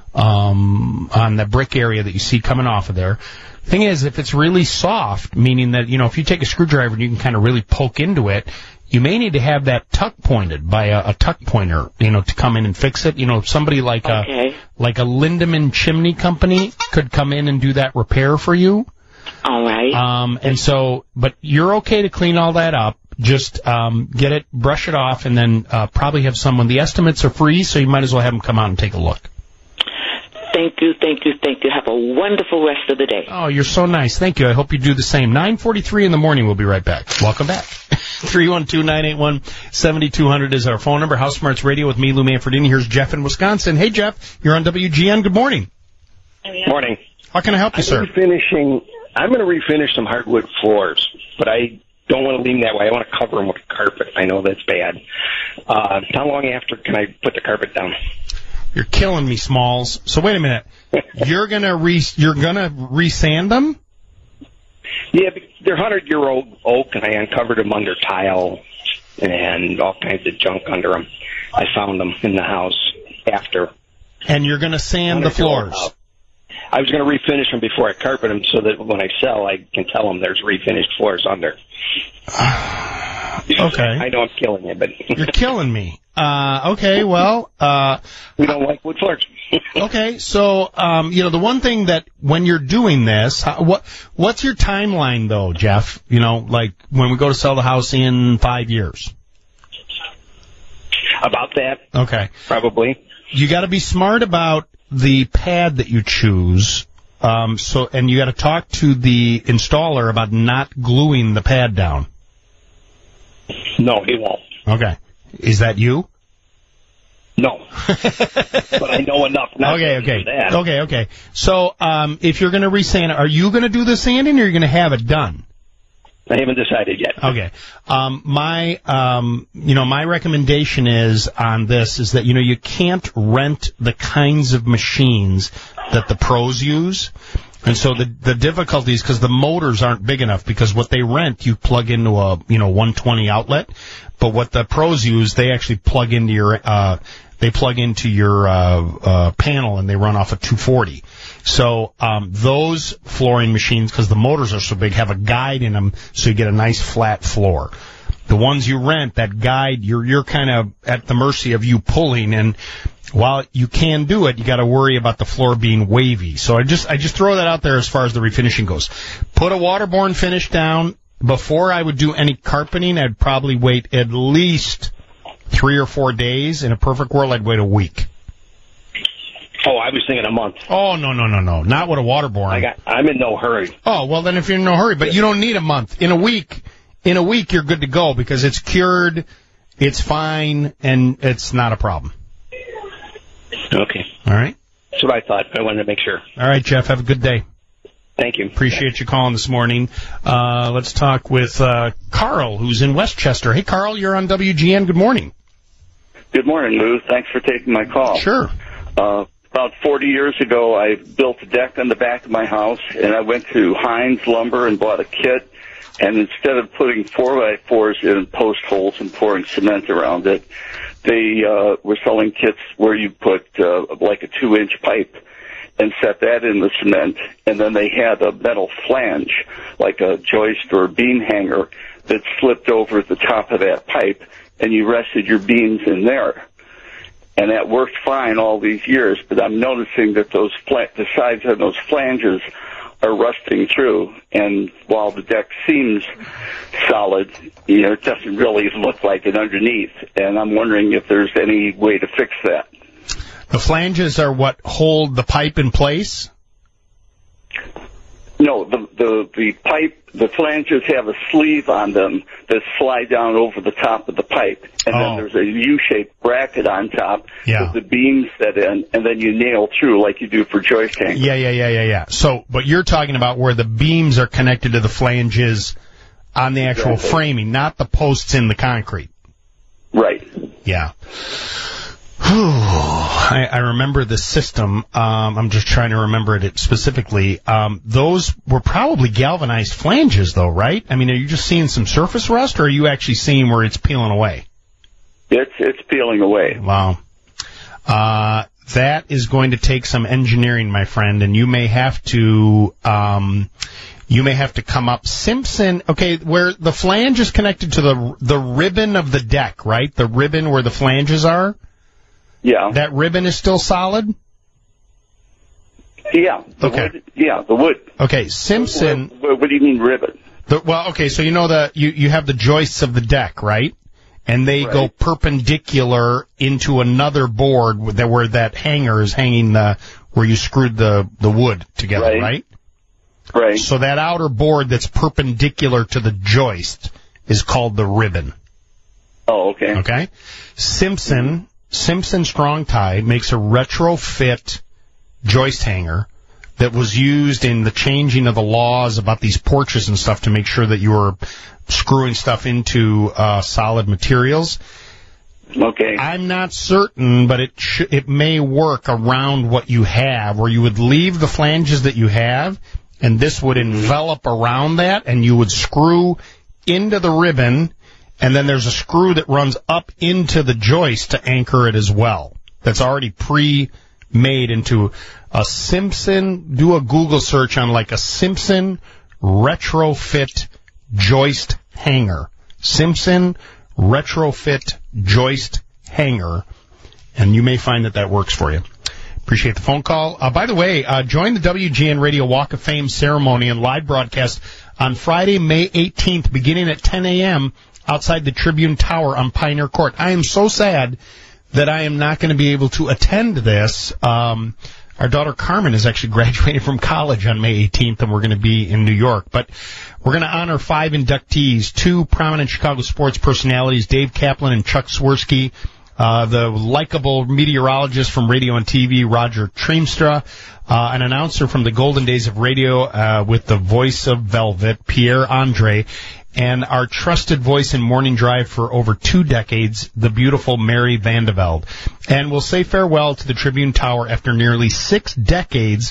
um on the brick area that you see coming off of there. Thing is, if it's really soft, meaning that, you know, if you take a screwdriver and you can kind of really poke into it, you may need to have that tuck pointed by a, a tuck pointer, you know, to come in and fix it. You know, somebody like okay. a like a Lindemann Chimney Company could come in and do that repair for you. All right. Um, and so, but you're okay to clean all that up. Just um, get it, brush it off, and then uh, probably have someone. The estimates are free, so you might as well have them come out and take a look. Thank you, thank you, thank you. Have a wonderful rest of the day. Oh, you're so nice. Thank you. I hope you do the same. nine forty-three in the morning. We'll be right back. Welcome back. three one two, nine eight one, seven two zero zero is our phone number. House Smarts Radio with me, Lou Manfredini. Here's Jeff in Wisconsin. Hey, Jeff. You're on W G N. Good morning. Morning. How can I help you, I'm sir? Refinishing, I'm going to refinish some hardwood floors, but I don't want to leave them that way. I want to cover them with carpet. I know that's bad. Uh, how long after can I put the carpet down? You're killing me, Smalls. So wait a minute. You're gonna re you're gonna resand them? Yeah, they're hundred year old oak, and I uncovered them under tile and all kinds of junk under them. I found them in the house after. And you're gonna sand the floors? I was going to refinish them before I carpet them, so that when I sell, I can tell them there's refinished floors under. Okay. I know I'm killing you, but you're killing me. Uh, okay, well, uh, we don't like wood floors. Okay, so um, you know the one thing that when you're doing this, how, what what's your timeline though, Jeff? You know, like when we go to sell the house in five years. About that. Okay. Probably. You got to be smart about the pad that you choose. Um, so, and you got to talk to the installer about not gluing the pad down. No, he won't. Okay. Is that you? No. But I know enough not okay, to okay. do that. Okay, okay. So, um, if you're going to resand it, are you going to do the sanding or are you going to have it done? I haven't decided yet. Okay. Um, my, um, you know, my recommendation is on this is that, you know, you can't rent the kinds of machines that the pros use. And so the the difficulty is because the motors aren't big enough, because what they rent, you plug into a, you know, one twenty outlet, but what the pros use, they actually plug into your, uh, they plug into your, uh, uh, panel and they run off a two forty. So, um, those flooring machines, because the motors are so big, have a guide in them so you get a nice flat floor. The ones you rent, that guide, you're, you're kind of at the mercy of you pulling, and while you can do it, you got to worry about the floor being wavy. So I just, I just throw that out there as far as the refinishing goes. Put a waterborne finish down. Before I would do any carpeting, I'd probably wait at least three or four days. In a perfect world, I'd wait a week. Oh, I was thinking a month. Oh, no, no, no, no. Not with a waterborne. I got, I'm in no hurry. Oh, well, then if you're in no hurry, but you don't need a month. In a week, in a week, you're good to go because it's cured, it's fine, and it's not a problem. Okay. All right. That's what I thought. I wanted to make sure. All right, Jeff. Have a good day. Thank you. Appreciate you calling this morning. Uh, let's talk with uh, Carl, who's in Westchester. Hey, Carl, you're on W G N. Good morning. Good morning, Lou. Thanks for taking my call. Sure. Uh, about forty years ago, I built a deck on the back of my house, and I went to Heinz Lumber and bought a kit. And instead of putting four by fours in post holes and pouring cement around it, they uh, were selling kits where you put uh, like a two-inch pipe and set that in the cement, and then they had a metal flange, like a joist or a beam hanger, that slipped over the top of that pipe, and you rested your beams in there. And that worked fine all these years, but I'm noticing that those fla- the sides of those flanges are rusting through, and while the deck seems solid, you know, it doesn't really look like it underneath, and I'm wondering if there's any way to fix that. The flanges are what hold the pipe in place? No, the, the, the pipe, the flanges have a sleeve on them that slide down over the top of the pipe. And oh. then there's a U-shaped bracket on top yeah. with the beams set in, and then you nail through like you do for joist hangers. Yeah, yeah, yeah, yeah, yeah. So, but you're talking about where the beams are connected to the flanges on the actual Exactly. framing, not the posts in the concrete. Right. Yeah. I, I remember the system. Um, I'm just trying to remember it specifically. Um, those were probably galvanized flanges, though, right? I mean, are you just seeing some surface rust, or are you actually seeing where it's peeling away? It's it's peeling away. Wow. Uh, that is going to take some engineering, my friend, and you may have to um, you may have to come up. Simpson, okay, where the flange is connected to the the ribbon of the deck, right? The ribbon where the flanges are. Yeah. That ribbon is still solid? Yeah. The Okay. wood, yeah, the wood. Okay, Simpson. What, what do you mean ribbon? The, well, okay, so you know the you, you have the joists of the deck, right? And they Right. go perpendicular into another board where that, where that hanger is hanging the where you screwed the, the wood together, Right. right? Right. So that outer board that's perpendicular to the joist is called the ribbon. Oh, okay. Okay? Simpson Simpson Strong Tie makes a retrofit joist hanger that was used in the changing of the laws about these porches and stuff to make sure that you were screwing stuff into uh, solid materials. Okay. I'm not certain, but it sh- it may work around what you have, where you would leave the flanges that you have, and this would envelop around that, and you would screw into the ribbon, and then there's a screw that runs up into the joist to anchor it as well. That's already pre-made into a Simpson. Do a Google search on like a Simpson retrofit joist hanger. Simpson retrofit joist hanger. And you may find that that works for you. Appreciate the phone call. Uh, by the way, uh, join the W G N Radio Walk of Fame ceremony and live broadcast on Friday, May eighteenth, beginning at ten a.m., outside the Tribune Tower on Pioneer Court. I am so sad that I am not going to be able to attend this. Um, our daughter Carmen is actually graduating from college on May eighteenth, and we're going to be in New York. But we're going to honor five inductees, two prominent Chicago sports personalities, Dave Kaplan and Chuck Swirsky, uh, the likable meteorologist from radio and T V, Roger Treemstra, uh, an announcer from the golden days of radio uh, with the voice of Velvet, Pierre Andre, and our trusted voice in Morning Drive for over two decades, the beautiful Mary Vandeveld. And we'll say farewell to the Tribune Tower after nearly six decades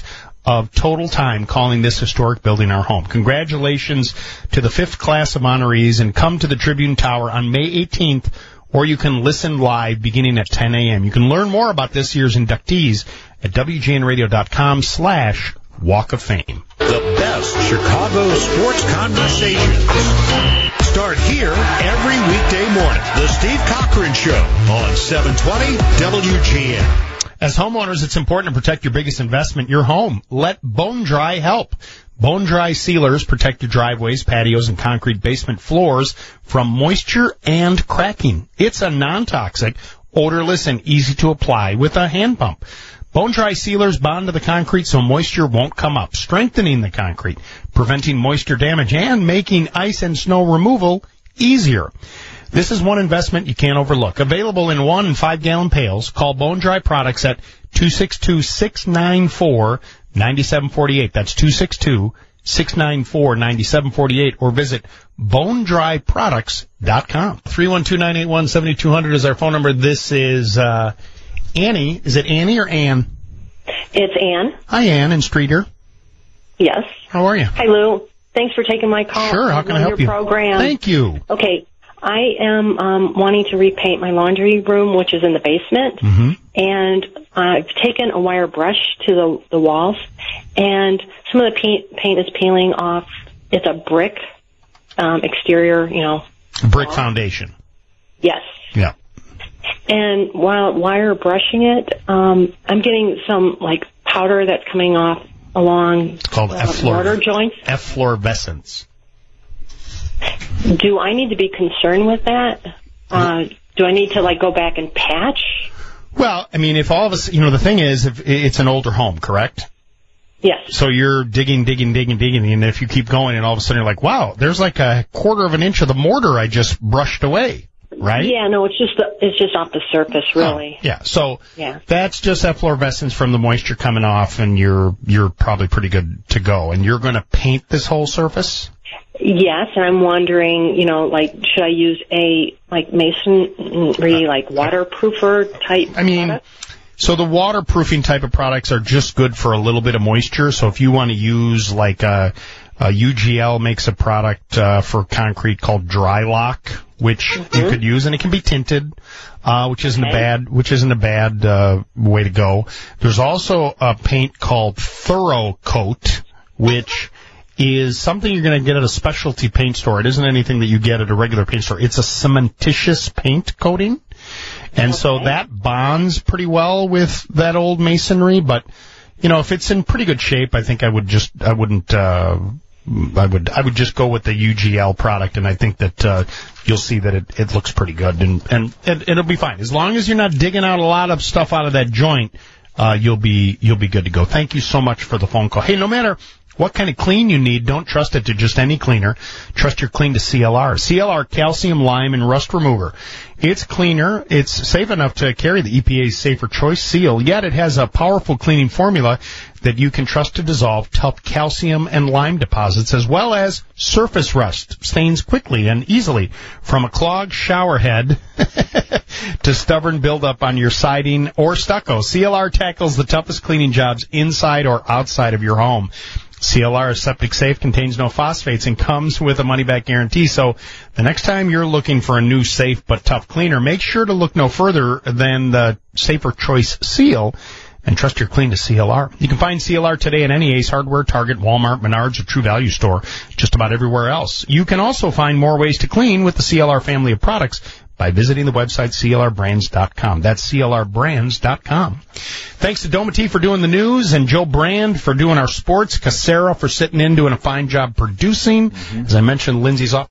of total time calling this historic building our home. Congratulations to the fifth class of honorees, and come to the Tribune Tower on May eighteenth, or you can listen live beginning at ten a.m. You can learn more about this year's inductees at W G N radio dot com slash Walk of Fame. The best Chicago sports conversations start here every weekday morning. The Steve Cochran Show on seven twenty W G N. As homeowners, it's important to protect your biggest investment, your home. Let Bone Dry help. Bone Dry sealers protect your driveways, patios, and concrete basement floors from moisture and cracking. It's a non-toxic, odorless, and easy to apply with a hand pump. Bone Dry sealers bond to the concrete so moisture won't come up, strengthening the concrete, preventing moisture damage, and making ice and snow removal easier. This is one investment you can't overlook. Available in one and five gallon pails. Call Bone Dry Products at two six two, six nine four, nine seven four eight. That's two six two, six nine four, nine seven four eight, or visit bone dry products dot com. three one two, nine eight one, seven two zero zero is our phone number. This is uh Annie. Is it Annie or Ann? It's Ann. Hi, Ann in Streeter. Yes. How are you? Hi, Lou. Thanks for taking my call. Sure. How can I help your you? Program. Thank you. Okay. I am um, wanting to repaint my laundry room, which is in the basement, mm-hmm. and I've taken a wire brush to the, the walls, and some of the paint, paint is peeling off. It's a brick um, exterior, you know. Brick wall. Foundation. Yes. Yeah. And while wire brushing it, um, I'm getting some like powder that's coming off along it's called uh, efflor- mortar joints. efflorescence. Do I need to be concerned with that? Uh, do I need to like go back and patch? Well, I mean, if all of us, you know, the thing is, if it's an older home, correct? Yes. So you're digging, digging, digging, digging, and if you keep going, and all of a sudden you're like, wow, there's like a quarter of an inch of the mortar I just brushed away. Right? Yeah, no, it's just the, it's just off the surface, really. Oh, yeah, so yeah. That's just efflorescence from the moisture coming off, and you're you're probably pretty good to go. And you're going to paint this whole surface? Yes, and I'm wondering, you know, like, should I use a like masonry, like waterproofer type? I mean, product? So the waterproofing type of products are just good for a little bit of moisture. So if you want to use like a, a U G L makes a product uh, for concrete called Dry Lock, which mm-hmm. you could use, and it can be tinted, uh, which isn't okay. a bad, which isn't a bad uh, way to go. There's also a paint called Thorough Coat, which is something you're going to get at a specialty paint store. It isn't anything that you get at a regular paint store. It's a cementitious paint coating, and okay. so that bonds pretty well with that old masonry. But you know, if it's in pretty good shape, I think I would just, I wouldn't. Uh, I would I would just go with the U G L product, and I think that uh, you'll see that it, it looks pretty good, and, and and it'll be fine as long as you're not digging out a lot of stuff out of that joint. Uh, you'll be you'll be good to go. Thank you so much for the phone call. Hey, no matter what kind of clean you need, don't trust it to just any cleaner. Trust your clean to C L R. C L R Calcium, Lime, and Rust Remover. It's cleaner. It's safe enough to carry the E P A's Safer Choice seal, yet it has a powerful cleaning formula that you can trust to dissolve tough calcium and lime deposits, as well as surface rust. Stains quickly and easily from a clogged shower head to stubborn buildup on your siding or stucco. C L R tackles the toughest cleaning jobs inside or outside of your home. C L R is septic safe, contains no phosphates, and comes with a money-back guarantee. So the next time you're looking for a new safe but tough cleaner, make sure to look no further than the Safer Choice seal and trust your clean to C L R. You can find C L R today at any Ace Hardware, Target, Walmart, Menards, or True Value store, just about everywhere else. You can also find more ways to clean with the C L R family of products by visiting the website C L R brands dot com. That's C L R brands dot com. Thanks to Domity for doing the news, and Joe Brand for doing our sports, Casera for sitting in, doing a fine job producing. Mm-hmm. As I mentioned, Lindsay's off.